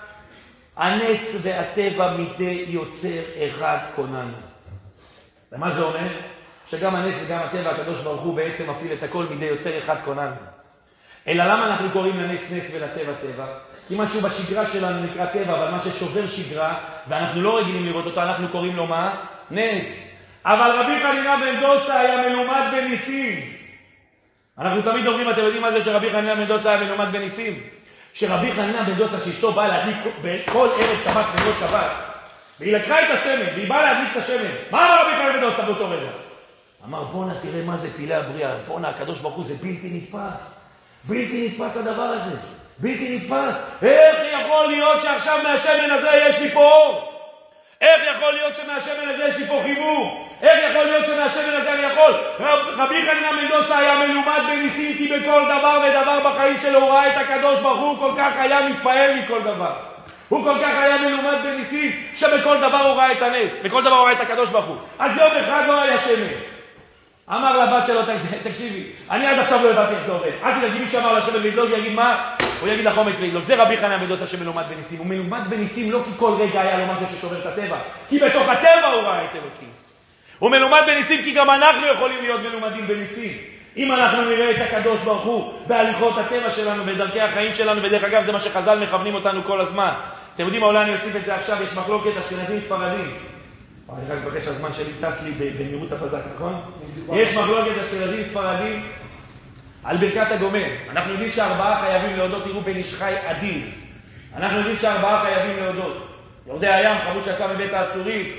הנס והטבע מדי יוצר אחד קונן. ומה זה אומר? שגם הנס וגם הטבע, הקדוש ברוך הוא בעצם מפעיל את הכל מדי יוצר אחד קונן. אלא למה אנחנו קוראים לנס נס ולטבע טבע? כי משהו בשגרה שלנו נקרא טבע, אבל מה ששובר שגרה, ואנחנו לא רגילים לראות אותו, אנחנו קוראים לו מה? נס. אבל רבי חנינא בן דוסא היה מלומד בניסים. אנחנו תמיד אומרים, אתם יודעים מה זה שרבי חנינא בן דוסא היה מלומד בניסים? שרבי חנינא בן דוסא שאשתו באה להדליק בכל ערב שבת נרות שבת, והיא לקחה את השמן, והיא באה להדליק את השמן. מה אמר רבי חנינא בן דוסא באותו רגע? אמר, בואנה תראה מה זה פילי הבריאה, בואנה הקדוש ברוך הוא, זה בלתי נתפס. בלתי נתפס הדבר הזה, בלתי נתפס. איך יכול להיות שעכשיו מהשמן הזה יש לי פה אור? איך יכול להיות שמהשמן הזה יש לי פה חיבור? איך יכול להיות שמהשמן הזה אני יכול? רבי חנינא בן דוסא היה מלומד בניסים, כי בכל דבר ודבר בחיים שלו הוא ראה את הקדוש ברוך הוא, כל כך היה מתפעל מכל דבר. הוא כל כך היה מלומד בניסים, שבכל דבר הוא ראה את הנס, בכל דבר הוא ראה את הקדוש ברוך הוא. אז יום אחד לא היה שמן. אמר לבת שלו, תקשיבי, אני עד עכשיו לא הבנתי איך זה עובד. אל תדאגי, מי שאמר לשבת לדלוג יגיד מה? הוא יגיד לחומץ לדלוג. זה רבי חנינא בן דוסא שמלומד בניסים. הוא מלומד בניסים לא כי כל רגע היה לו משהו ששובר את הטבע, כי בתוך הטבע הוא ראה את אלוקים. הוא מלומד בניסים כי גם אנחנו יכולים להיות מלומדים בניסים. אם אנחנו נראה את הקדוש ברוך הוא בהליכות הטבע שלנו, בדרכי החיים שלנו, ודרך אגב זה מה שחז"ל מכוונים אותנו כל הזמן. אתם יודעים, אולי אני אוסיף את זה עכשיו, יש מחלוקת אשכנזים ספרדים. אני רק מבקש שהזמן שלי טס לי במהירות הפזק, נכון? יש מחלוקת אשכנזים ספרדים על ברכת הגומל. אנחנו יודעים שארבעה חייבים להודות, תראו בן איש חי אדיר. אנחנו יודעים שארבעה חייבים להודות. יורדי הים, חמוד שיצא מבית האסורים,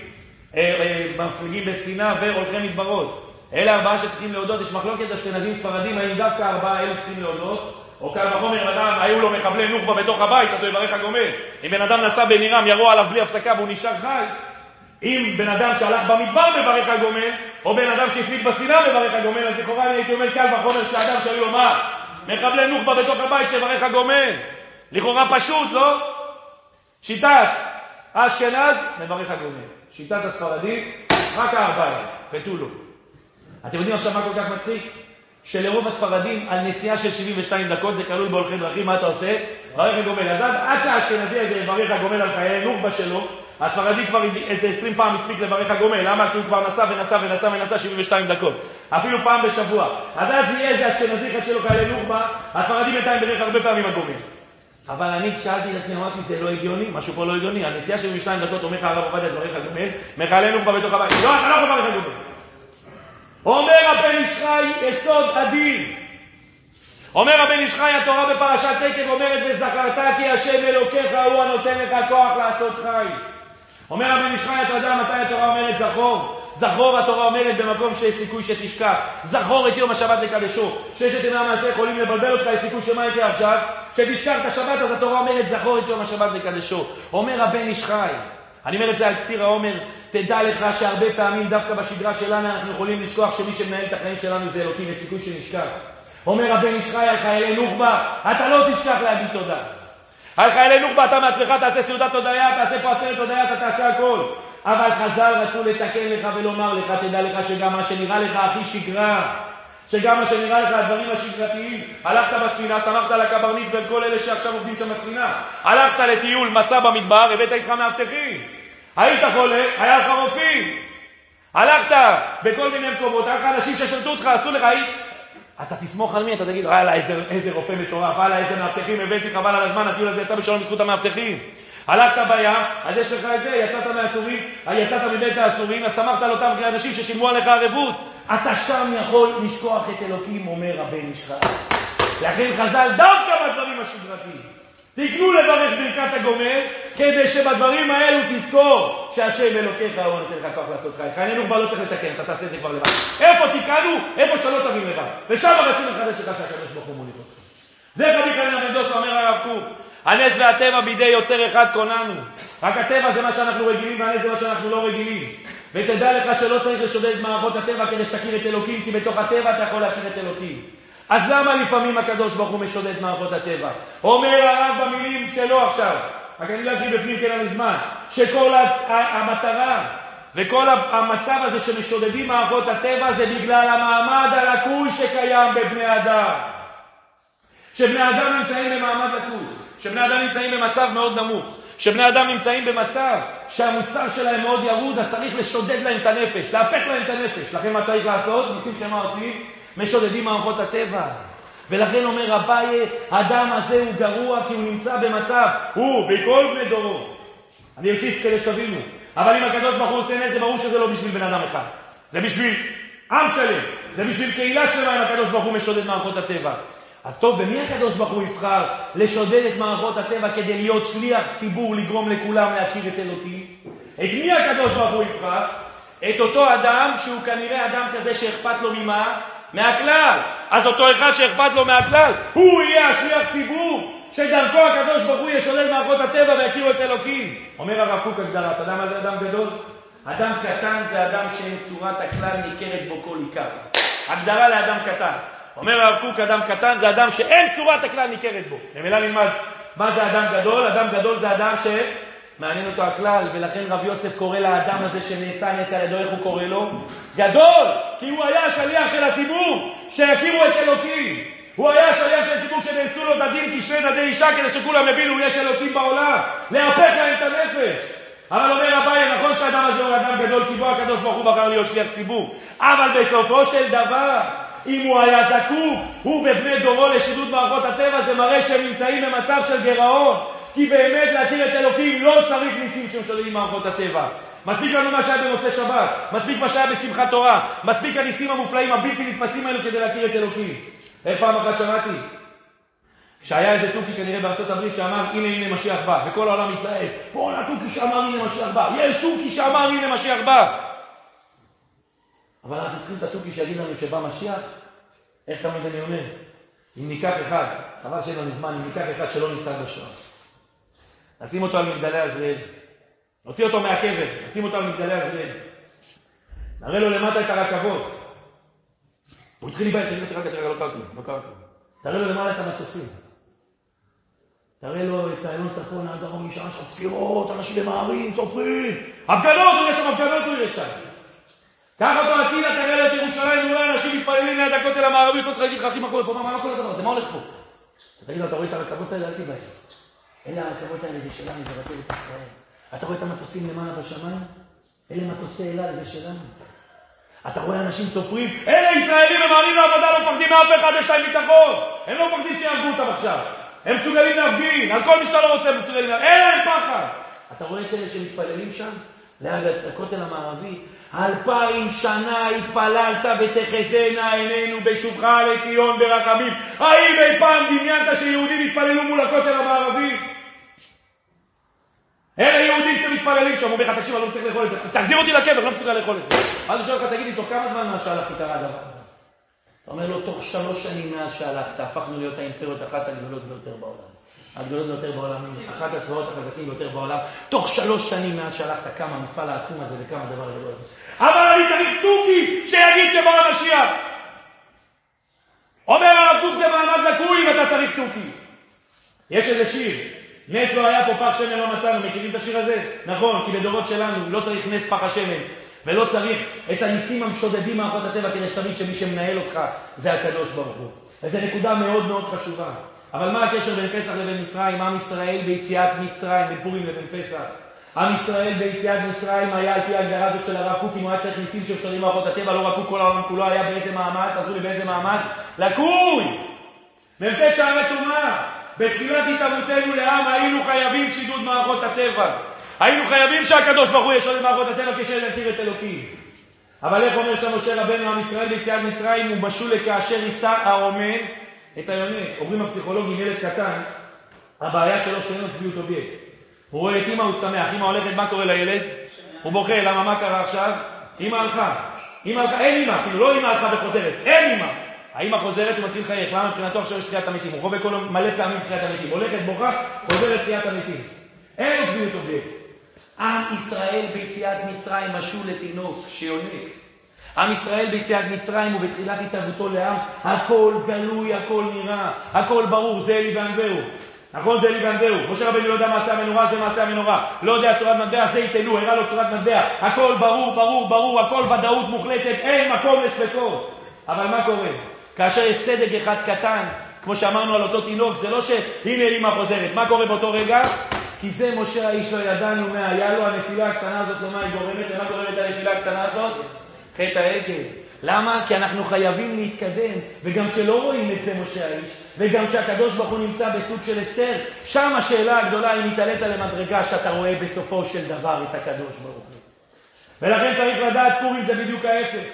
מפליגים בספינה והולכי מדברות. אלה ארבעה שצריכים להודות. יש מחלוקת אשכנזים ספרדים, האם דווקא ארבעה אלו צריכים להודות? או קל וחומר אדם, היו לו מחבלי נוח'בה בתוך הבית, אז הוא יברך הגומל. אם בן אדם נסע בנירם, ירו עליו בלי הפסקה והוא נשאר חי. אם בן אדם שהלך במדבר מברך הגומל, או בן אדם שהפליג בספינה מברך הגומל, אז לכאורה אני הייתי אומר קל וחומר שאדם שהיו לו מה? מחבלי נוח'בה בתוך הבית שיברך הגומל. לכאורה פשוט, לא? שיטת האשכנז מברך הגומל. שיטת הספרדים, רק הארבעה, פתו לו. אתם יודעים עכשיו מה כל כך מצחיק? שלרוב הספרדים על נסיעה של 72 דקות, זה כלול בהולכי דרכים, מה אתה עושה? ברך הגומל. אז עד שהאשכנזי הזה יברך הגומל על חיילי נוח'בה שלו, הספרדי כבר איזה 20 פעם הספיק לברך הגומל. למה? כי הוא כבר נסע 72 דקות. אפילו פעם בשבוע. אז יהיה איזה אשכנזי אחד שלו חיילי נוח'בה, הספרדי בינתיים ברך הרבה פעמים הגומל. אבל אני שאלתי את עצמי, אמרתי, זה לא הגיוני, משהו פה לא הגיוני. הנסיעה של 72 דקות אומר לך הרב עובדיה לברך הגומל, מחיילי נוח'בה בתוך הבית. לא, אתה לא יכול לברך הגומל. אומר הבן איש חי יסוד אדיר. אומר הבן איש חי, התורה בפרשת תקב אומרת וזכרת כי השם אלוקיך הוא הנותן לך כוח לעשות חי. אומר הבן איש חי, אתה יודע מתי התורה אומרת זכור? זכור התורה אומרת במקום שיש סיכוי שתשכח. זכור את יום השבת לקדשו. ששת ימי המעשה יכולים לבלבל אותך, יש סיכוי שמה יקרה עכשיו? שתשכח את השבת, אז התורה אומרת זכור את יום השבת לקדשו. אומר הבן איש חי, אני אומר את זה על קציר העומר, תדע לך שהרבה פעמים דווקא בשגרה שלנו אנחנו יכולים לשכוח שמי שמנהל את החיים שלנו זה אלוקים, יש סיכוי שנשכח. אומר הבן איש חי על חיילי נוח'בה, אתה לא תשכח להגיד תודה. על חיילי נוח'בה אתה מעצמך תעשה סעודת תודיה, תעשה פה עצרת תודיה, אתה תעשה הכל. אבל חז"ל רצו לתקן לך ולומר לך, תדע לך שגם מה שנראה לך הכי שגרה, שגם מה שנראה לך הדברים השגרתיים, הלכת בספינה, שמחת על הקברניט וכל אלה שעכשיו עובדים שם בספינה, הלכת לטיול, מסע במדבר, הבאת איתך מאבטחים, היית חולה, היה לך רופאים, הלכת בכל מיני מקומות, היה לך אנשים ששרתו אותך, עשו לך, אתה תסמוך על מי? אתה תגיד, הלאה, איזה רופא מטורף, הלאה, איזה מאבטחים, הבאתי חבל על הזמן, הטיול הזה יצא בשלום בזכות המאבטחים. הלכת בים, אז יש לך את זה, יצאת מהאסורים, יצאת מבית האסורים, אז שמחת על אותם אנשים ששילמו עליך ערבות. אתה שם יכול לשכוח את אלוקים, אומר הבן איש חי. לכן חז"ל דווקא בדברים השגרתיים. תקנו לברך ברכת הגומל, כדי שבדברים האלו תזכור שהשם אלוקיך הוא נותן לך כוח לעשות חי. חיילי נוח'בה לא צריך לתקן, אתה תעשה את זה כבר לבד. איפה תיקנו? איפה שלא תבין לבד. ושם רצינו לחדש לך שהקדוש ברוך הוא מוליך אותך. זה רבי כהנא בן דוסא אומר הרב קוק. הנס והטבע בידי יוצר אחד קוננו. רק הטבע זה מה שאנחנו רגילים והנס זה מה שאנחנו לא רגילים. ותדע לך שלא צריך לשודד מערכות הטבע כדי שתכיר את אלוקים, כי בתוך הטבע אתה יכול להכיר את אלוקים. אז למה לפעמים הקדוש ברוך הוא משודד מערכות הטבע? אומר הרב במילים שלו עכשיו, רק אני לא אקריא בפנים כן המזמן, שכל המטרה וכל המצב הזה שמשודדים מערכות הטבע זה בגלל המעמד הלקוי שקיים בבני אדם. שבני אדם נמצאים במעמד לקוי, שבני אדם נמצאים במצב מאוד נמוך, שבני אדם נמצאים במצב שהמוסר שלהם מאוד ירוד, אז צריך לשודד להם את הנפש, להפך להם את הנפש. לכן מה צריך לעשות? ניסים שמה עושים? משודדים מערכות הטבע. ולכן אומר אביי, האדם הזה הוא גרוע כי הוא נמצא במצב, הוא בכל בני דורו. אני אוסיף כדי שתבינו. אבל אם הקדוש ברוך הוא עושה נס, זה ברור שזה לא בשביל בן אדם אחד. זה בשביל עם שלם. זה בשביל קהילה שלמה אם הקדוש ברוך הוא משודד מערכות הטבע. אז טוב, במי הקדוש ברוך הוא יבחר לשודד את מערכות הטבע כדי להיות שליח ציבור, לגרום לכולם להכיר את אלוקים? את מי הקדוש ברוך הוא יבחר? את אותו אדם שהוא כנראה אדם כזה שאכפת לו ממה? מהכלל. אז אותו אחד שאכפת לו מהכלל, הוא יהיה השליח ציבור שדרכו הקדוש ברוך הוא ישודד מערכות הטבע ויכירו את אלוקים. אומר הרב קוק הגדרה, אתה יודע מה זה אדם גדול? אדם קטן זה אדם שאין צורת הכלל ניכרת בו כל עיקר. הגדרה לאדם קטן. אומר הרב קוק, אדם קטן זה אדם שאין צורת הכלל ניכרת בו. ממילא נלמד מה זה אדם גדול. אדם גדול זה אדם שמעניין אותו הכלל, ולכן רב יוסף קורא לאדם הזה שנעשה נס על ידו, איך הוא קורא לו? גדול, כי הוא היה שליח של הציבור שיכירו את אלוקים. הוא היה שליח של הציבור שנעשו לו דדים כשני דדי אישה כדי שכולם הבינו יש אלוקים בעולם, להפך להם את הנפש. אבל אומר אביי, נכון שהאדם הזה הוא אדם גדול כי בו הקדוש ברוך הוא בחר להיות שליח ציבור, אבל בסופו של דבר אם הוא היה זקוק, הוא בבני דורו לשידוד מערכות הטבע, זה מראה שהם נמצאים במצב של גירעון. כי באמת להכיר את אלוקים לא צריך ניסים שמשודדים מערכות הטבע. מספיק לנו מה שהיה במוצאי שבת, מספיק מה שהיה בשמחת תורה, מספיק הניסים המופלאים הבלתי נתפסים האלו כדי להכיר את אלוקים. פעם אחת שמעתי שהיה איזה טוקי כנראה בארצות הברית שאמר הנה משיח בא, וכל העולם מתלהב. פה הטוקי שאמר הנה משיח בא, יש טוקי שאמר הנה משיח בא. אבל אנחנו צריכים את הטוקי שיגיד לנו שבא משיח. איך תמיד אני אומר? אם ניקח אחד, חבל שאין לנו זמן, אם ניקח אחד שלא נמצא בשואה, נשים אותו על מגדלי עזריאל, נוציא אותו מהקבר, נשים אותו על מגדלי עזריאל, נראה לו למטה את הרכבות. הוא התחיל להיבהל, תראה, לא קרה כלום. תראה לו למעלה את המטוסים. תראה לו את איילון צפון, הדרום, משם שם צפירות, אנשים במערים, צופרים. הפגנות, הוא יראה שם הפגנות, הוא יראה שם. קח אותו הצילה, תראה לו את ירושלים, אולי אנשים מתפללים ליד הכותל המערבי, אתה צריך להגיד לך, אחי, מה קורה פה? מה כל הדבר הזה? מה הולך פה? תגיד לו, אתה רואה את הרכבות האלה, אל תיבהל. אלה הרכבות האלה, זה שלנו, זה רכבת ישראל. אתה רואה את המטוסים למעלה בשמיים? אלה מטוסי אלה, זה שלנו. אתה רואה אנשים צופרים, אלה ישראלים ומעלים לעבודה, לא מפחדים מאף אחד, יש להם ביטחון. הם לא מפחדים שיעבדו אותם עכשיו. הם מסוגלים להפגין, על כל מי שאתה לא רוצה, הם מסוגלים להפגין. אין להם פחד. אתה רואה את אלה שמתפללים שם? ליד הכותל המערבי? 2000 שנה התפללת ותחזינה עינינו בשובך לציון ברחמים. האם אי פעם דמיינת שיהודים התפללו מול הכותל המערבי? אלה יהודים שמתפללים שם, אומר לך, תקשיב, אני לא צריך לאכול את זה. תחזיר אותי לקבר, לא מסוגל לאכול את זה. אז הוא שואל לך, תגיד לי, תוך כמה זמן מאז שהלכתי קרה הדבר הזה? אתה אומר לו, תוך 3 שנים מאז שהלכת, הפכנו להיות האימפריות אחת הגדולות ביותר בעולם. הגדולות ביותר בעולם, אחת הצבאות החזקים ביותר בעולם. תוך 3 שנים מאז שהלכת, כמה המפעל העצום הזה וכמה הדבר הגדול הזה. אבל אני צריך טוקי שיגיד שבא המשיח. אומר הרב קוק זה מעמד לקוי אם אתה צריך טוקי. יש איזה שיר. נס לא היה פה פח שמן לא מצאנו, מכירים את השיר הזה? נכון, כי בדורות שלנו לא צריך נס פח השמן, ולא צריך את הניסים המשודדים מערכות הטבע, כדי שתמיד שמי שמנהל אותך זה הקדוש ברוך הוא. וזו נקודה מאוד מאוד חשובה. אבל מה הקשר בין פסח לבין מצרים? עם ישראל ביציאת מצרים, בין פורים לבין פסח. עם ישראל ביציאת מצרים היה על פי ההגדרה הזאת של הרב קוק, אם הוא היה צריך ניסים שמשודדים מערכות הטבע, לא רק הוא, כל העולם כולו היה באיזה מעמד, תעשו לי באיזה מעמד? לקוי! מ"ט שערי טומאה. בתחילת התאמותנו לעם היינו חייבים שידוד מערכות הטבע. היינו חייבים שהקדוש ברוך הוא ישודד מערכות הטבע כשנכיר את אלוקים. אבל איך אומר שם משה רבנו, עם ישראל ביציאת מצרים הוא משול לכאשר יישא האומן את היונה. אומרים הפסיכולוגים, ילד קטן, הבעיה שלו שאין לו קביעות אובייקט. הוא רואה את אמא, הוא שמח. אמא הולכת, מה קורה לילד? הוא בוכה, למה מה קרה עכשיו? אמא הלכה. אין אמא, כאילו לא אמא הלכה וחוזרת, אין אמא. האמא חוזרת ומתחיל חייך, למה מבחינתו עכשיו יש תחיית המתים? הוא חווה כל מלא פעמים תחיית המתים, הולכת בוכה, חוזרת תחיית המתים. אין לו קביעות אובייקט. עם ישראל ביציאת מצרים משול לתינוק שיונק. עם ישראל ביציאת מצרים ובתחילת התאבותו לעם, הכל גלוי, הכל נראה, הכל ברור, זה אלי ואנבהו. נכון, זה אלי ואנבהו. משה רבנו לא יודע מעשה המנורה, זה מעשה המנורה. לא יודע צורת מטבע, זה יתנו, הראה לו צורת מטבע. הכל ברור, ברור, ברור, הכל ודאות מוחלטת, אין מקום לספקות. אבל מה קורה? כאשר יש סדק אחד קטן, כמו שאמרנו על אותו תינוק, זה לא שהנה אמא חוזרת. מה קורה באותו רגע? כי זה משה האיש לא ידענו מה היה לו, הנפילה הקטנה הזאת, למה היא גורמת? למה גורמת הנפילה הקטנה הזאת? חטא העגל. למה? כי אנחנו חייבים להתקדם, וגם שלא רואים את זה משה האיש, וגם שהקדוש ברוך הוא נמצא בסוג של אסתר, שם השאלה הגדולה היא מתעלת למדרגה שאתה רואה בסופו של דבר את הקדוש ברוך הוא. ולכן צריך לדעת, פורים זה בדיוק ההפך.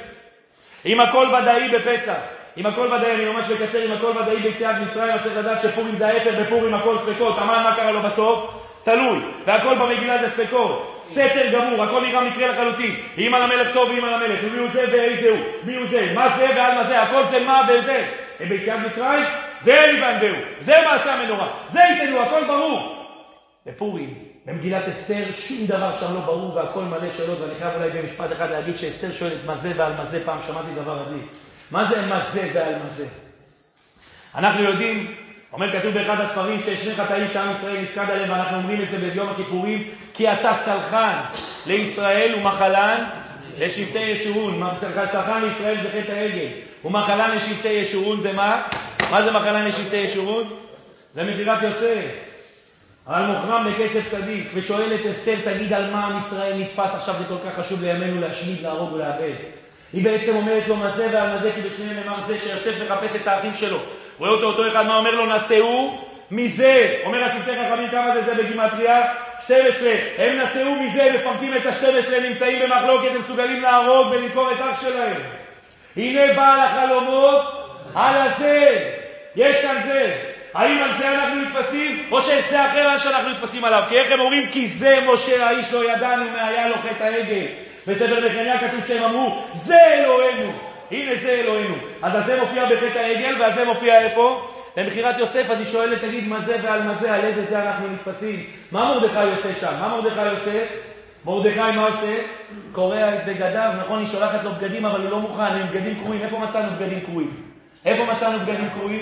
אם הכל ודאי בפסח, אם הכל ודאי, אני ממש מקצר, אם הכל ודאי ביציאת מצרים, צריך לדעת שפורים זה ההפך, בפורים הכל ספקות. אמר מה קרה לו בסוף? תלוי. והכל במגילה זה ספקות. סתר גמור, הכל נראה מקרה לחלוטין. אם על המלך טוב ואם על המלך, ומי הוא זה ואיזה הוא, מי הוא זה, מה זה ועל מה זה, הכל זה מה וזה. ביציאת מצרים, זה אלי ואנבהו, זה מעשה המנורה, זה יתנו, הכל ברור. בפורים, במגילת אסתר, שום דבר שם לא ברור והכל מלא שאלות, ואני חייב אולי במשפט אחד להגיד שאסתר שואלת מה זה ועל מה זה, פעם שמעתי דבר עדיף. מה זה מה זה ועל מה זה? אנחנו יודעים, אומר כתוב באחד הספרים שיש 2 חטאים שעם ישראל נפקד עליהם, ואנחנו אומרים את זה ביום הכיפורים, כי אתה סלחן לישראל ומחלן לשבטי ישורון. סלחן לישראל זה חטא העגל, ומחלן לשבטי ישורון זה מה? מה זה מחלן לשבטי ישורון? זה מכירת יוסף. על מוכרם בכסף צדיק, ושואלת אסתר, תגיד על מה עם ישראל נתפס, עכשיו זה כל כך חשוב לימינו להשמיד, להרוג ולאבד. היא בעצם אומרת לו מה זה ועל מה זה, כי בשניהם נאמר זה שיוסף מחפש את האחים שלו. רואה אותו אחד, מה אומר לו? נשאו מזה. אומר השופטי חכמים כמה זה בגימטריה? 12. הם נשאו מזה, מפרקים את ה-12, נמצאים במחלוקת, הם מסוגלים להרוג ולמכור את אח שלהם. הנה בעל החלומות על הזה. יש כאן זה. האם על זה אנחנו נתפסים, או שיש זה אחר שאנחנו נתפסים עליו? כי איך הם אומרים? כי זה משה האיש לא ידענו מההיה לו חטא העגל. בספר נחמיה כתוב שהם אמרו, זה אלוהינו. הנה זה אלוהינו. אז הזה מופיע בחטא העגל, והזה מופיע איפה? במכירת יוסף. אז היא שואלת, תגיד מה זה ועל מה זה, על איזה זה אנחנו נתפסים? מה מרדכי עושה שם? מה מרדכי עושה? מרדכי מה עושה? קורע את בגדיו, נכון? היא שולחת לו בגדים, אבל הוא לא מוכן, הם בגדים קרועים. איפה מצאנו בגדים קרועים? איפה מצאנו בגדים קרועים?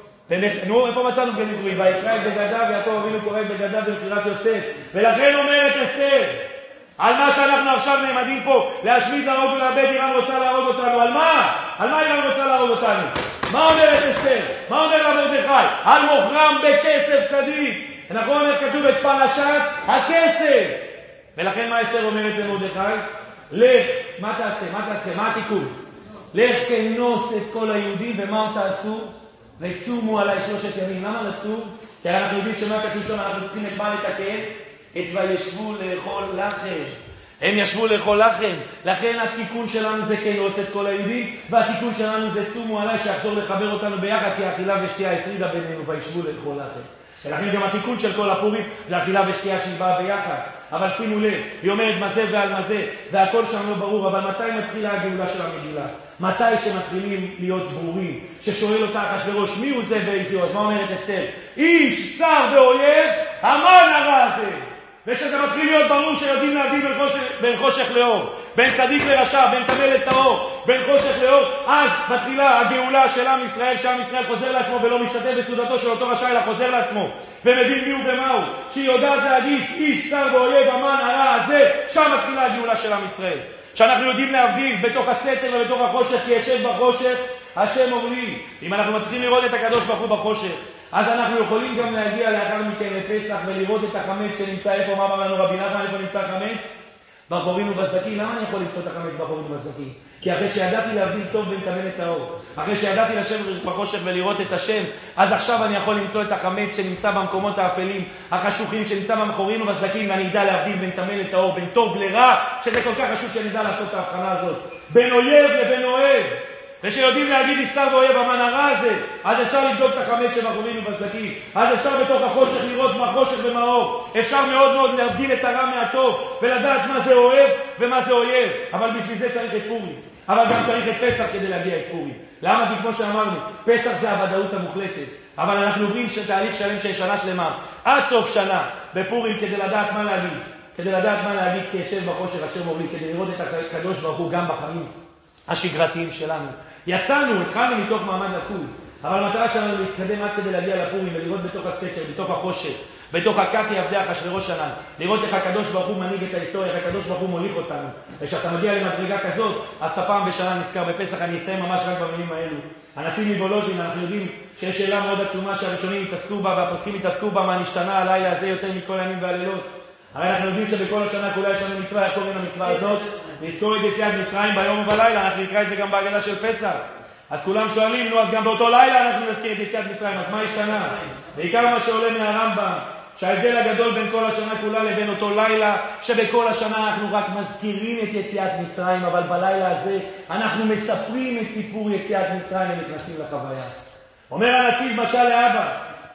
נו, איפה מצאנו בגדים קרועים? ויקרע את בגדיו, ויעקב אבינו קורע את בגדיו במכירת יוסף. ולכן אומרת אסתר, על מה שאנחנו עכשיו נעמדים פה, להשמיד, להרוג ולאבד, איראן רוצה להרוג אותנו. על מה? על מה איראן רוצה להרוג אותנו? מה אומרת אסתר? מה אומר לה מרדכי? על מוכרם בכסף צדיק. נכון, כתוב את פרשת הכסף. ולכן מה אסתר אומרת למרדכי? לך, מה תעשה? מה תעשה? מה התיקון? לך כנוס את כל היהודים, ומה תעשו? וצומו עליי 3 ימים. למה לצום? כי אנחנו יודעים שמה כתוב שם, אנחנו צריכים את מה לתקן? את וישבו לאכול לחם. הם ישבו לאכול לחם. לכן התיקון שלנו זה כנוס את כל היהודים, והתיקון שלנו זה צומו עליי, שיחזור לחבר אותנו ביחד, כי האכילה ושתייה הפרידה בינינו, וישבו לאכול לחם. ולכן גם התיקון של כל הפורים זה אכילה ושתייה שהיא באה ביחד. אבל שימו לב, היא אומרת מה זה ועל מה זה, והכל שם לא ברור. אבל מתי מתחילה הגאולה של המגילה? מתי שמתחילים להיות ברורים? ששואל אותה אחשוורוש, מי הוא זה ואיזה הוא? אז מה אומרת אסתר? איש צר ואויב, המן הרע הזה. ושזה מתחיל להיות ברור שיודעים להבדיל בין חושך לאור, בין צדיק לרשע, בין טמא לטהור, בין חושך לאור. אז מתחילה הגאולה של עם ישראל, שעם ישראל חוזר לעצמו ולא משתתף בסעודתו של אותו רשע, אלא חוזר לעצמו ומבין מי הוא ומה הוא. שהיא יודעת להגיש איש צר ואויב, המן הרע הזה, שם מתחילה הגאולה של עם ישראל. שאנחנו יודעים להבדיל בתוך הסתר ובתוך החושך, כי ישב בחושך השם אורלי. אם אנחנו מצליחים לראות את הקדוש ברוך הוא בחושך, אז אנחנו יכולים גם להגיע לאחר מכן לפסח ולראות את החמץ שנמצא איפה. מה אמר לנו רבי נחמן? איפה נמצא החמץ? בחורים ובסדקים. למה אני יכול למצוא את החמץ בחורים ובסדקים? כי אחרי שידעתי להבדיל טוב בין טמא לטהור, אחרי שידעתי לשבת בחושך ולראות את השם, אז עכשיו אני יכול למצוא את החמץ שנמצא במקומות האפלים, החשוכים, שנמצא בחורים ובסדקים, ואני אדע להבדיל בין טמא לטהור, בין טוב לרע, שזה כל כך חשוב שאני אדע לעשות את ההבחנה הזאת, בין אויב לבין אוהב. ושיודעים להגיד איסתר ואויב, המן הרע הזה, אז אפשר לבדוק את החמץ שבחורים ובסדקים. אז אפשר בתוך החושך לראות מה חושך ומה אור. אפשר מאוד מאוד להבדיל את הרע מהטוב, ולדעת מה זה אוהב ומה זה אויב. אבל בשביל זה צריך את פורים. אבל גם צריך את פסח כדי להגיע את פורים. למה? כי כמו שאמרנו, פסח זה הוודאות המוחלטת. אבל אנחנו עוברים תהליך שלם של שנה שלמה, עד סוף שנה, בפורים, כדי לדעת מה להגיד. כדי לדעת מה להגיד, כי ישב בחושך השם אורלי, כדי לראות את הקדוש ברוך הוא גם בחיים השגרתיים שלנו. יצאנו, התחלנו מתוך מעמד לקוי, אבל המטרה שלנו להתקדם עד כדי להגיע לפורים ולראות בתוך הסתר, בתוך החושך, בתוך הקקי עבדי אחשוורוש שלנו, לראות איך הקדוש ברוך הוא מנהיג את ההיסטוריה, איך הקדוש ברוך הוא מוליך אותנו. וכשאתה מגיע למדרגה כזאת, אז אתה פעם בשנה נזכר בפסח. אני אסיים ממש רק במילים האלו. הנציב מוולוז'ין, אנחנו יודעים שיש שאלה מאוד עצומה שהראשונים התעסקו בה והפוסקים התעסקו בה, מה נשתנה הלילה הזה יותר מכל הימים והלילות. הרי אנחנו יודעים שבכל השנה כולה יש לנו מצווה, איך קוראים למצווה הזאת? לזכור את יציאת מצרים ביום ובלילה. אנחנו נקרא את זה גם בהגדה של פסח. אז כולם שואלים, נו, אז גם באותו לילה אנחנו נזכיר את יציאת מצרים, אז מה השתנה? בעיקר מה שעולה מהרמב"ם, שההבדל הגדול בין כל השנה כולה לבין אותו לילה, שבכל השנה אנחנו רק מזכירים את יציאת מצרים, אבל בלילה הזה אנחנו מספרים את סיפור יציאת מצרים ונכנסים לחוויה. אומר הנציב משל לאבא,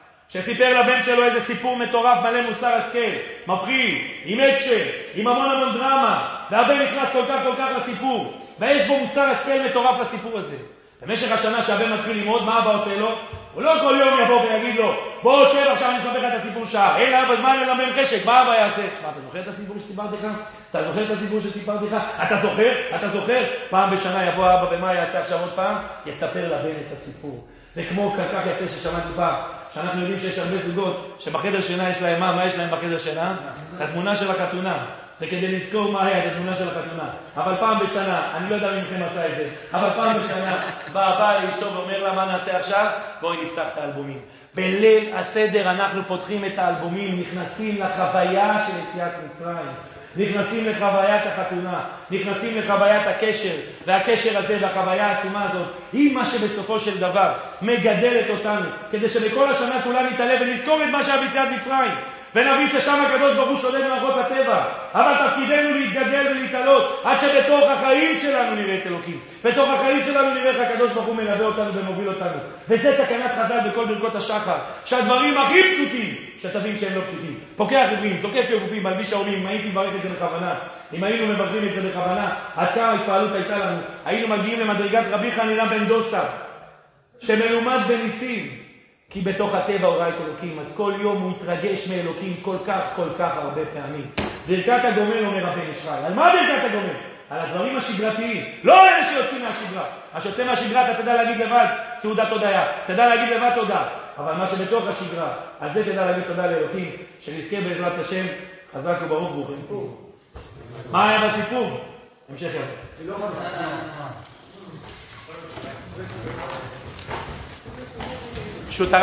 שסיפר לבן שלו איזה סיפור מטורף מלא מוסר השכל, מפחיד, עם אקשן, עם המון דרמה, והבן נכנס כל כך לסיפור, ויש בו מוסר השכל מטורף לסיפור הזה. במשך השנה שהבן מתחיל ללמוד, מה אבא עושה לו? הוא לא כל יום יבוא ויגיד לו, בוא שב עכשיו אני אספר לך את הסיפור שעה. אין לאבא זמן ללמד חשק, מה אבא יעשה? אתה זוכר את הסיפור שסיפרתי לך? אתה זוכר את הסיפור שסיפרתי לך? אתה זוכר? פעם בשנה יבוא אבא, ומה יעשה עכשיו עוד פעם? יספר לבן את הסיפור. זה כמו כך יפה ששמעתי פעם, שאנחנו יודעים שיש הרבה זוגות שבחדר שינה יש להם מה יש להם בחדר שינה? התמונה של החתונה. זה כדי לזכור מה היה, את התמונה של החתונה. אבל פעם בשנה, אני לא יודע מי מכם עשה את זה, אבל פעם בשנה בא לאשתו ואומר לה, מה נעשה עכשיו? בואי נפתח את האלבומים. בליל הסדר אנחנו פותחים את האלבומים, נכנסים לחוויה של יציאת מצרים, נכנסים לחוויית החתונה, נכנסים לחוויית הקשר, והקשר הזה והחוויה העצומה הזאת היא מה שבסופו של דבר מגדלת אותנו, כדי שבכל השנה כולה נתעלה ונזכור את מה שהיה ביציאת מצרים, ונבין ששם הקדוש ברוך הוא שולט במערכות הטבע, אבל תפקידנו להתגדל ולהתעלות עד שבתוך החיים שלנו נראה את אלוקים, בתוך החיים שלנו נראה איך הקדוש ברוך הוא מלווה אותנו ומוביל אותנו. וזה תקנת חז"ל בכל ברכות השחר, שהדברים הכי פשוטים שתבין שהם לא פשוטים, פוקח עברים, זוקף יגופים, מלביש העולים. אם הייתי מברך את זה בכוונה, אם היינו מברכים את זה בכוונה, עד כמה התפעלות הייתה לנו, היינו מגיעים למדרגת רבי חנינא בן דוסא שמלומד בניסים, כי בתוך הטבע הוא ראה את אלוקים. אז כל יום הוא התרגש מאלוקים כל כך הרבה פעמים. ברכת הגומל, אומר רבי ישראל. על מה ברכת הגומל? על הדברים השגרתיים, לא אלה שיוצאים מהשגרה. השוצא מהשגרה אתה תדע להגיד לבד סעודת תודעה, תדע להגיד לבד תודה, אבל מה שבתוך השגרה, על זה תדע להגיד תודה לאלוקים, שנזכה בעזרת השם. חזק וברוך ברוכים. מה היה בסיפור? המשך יום.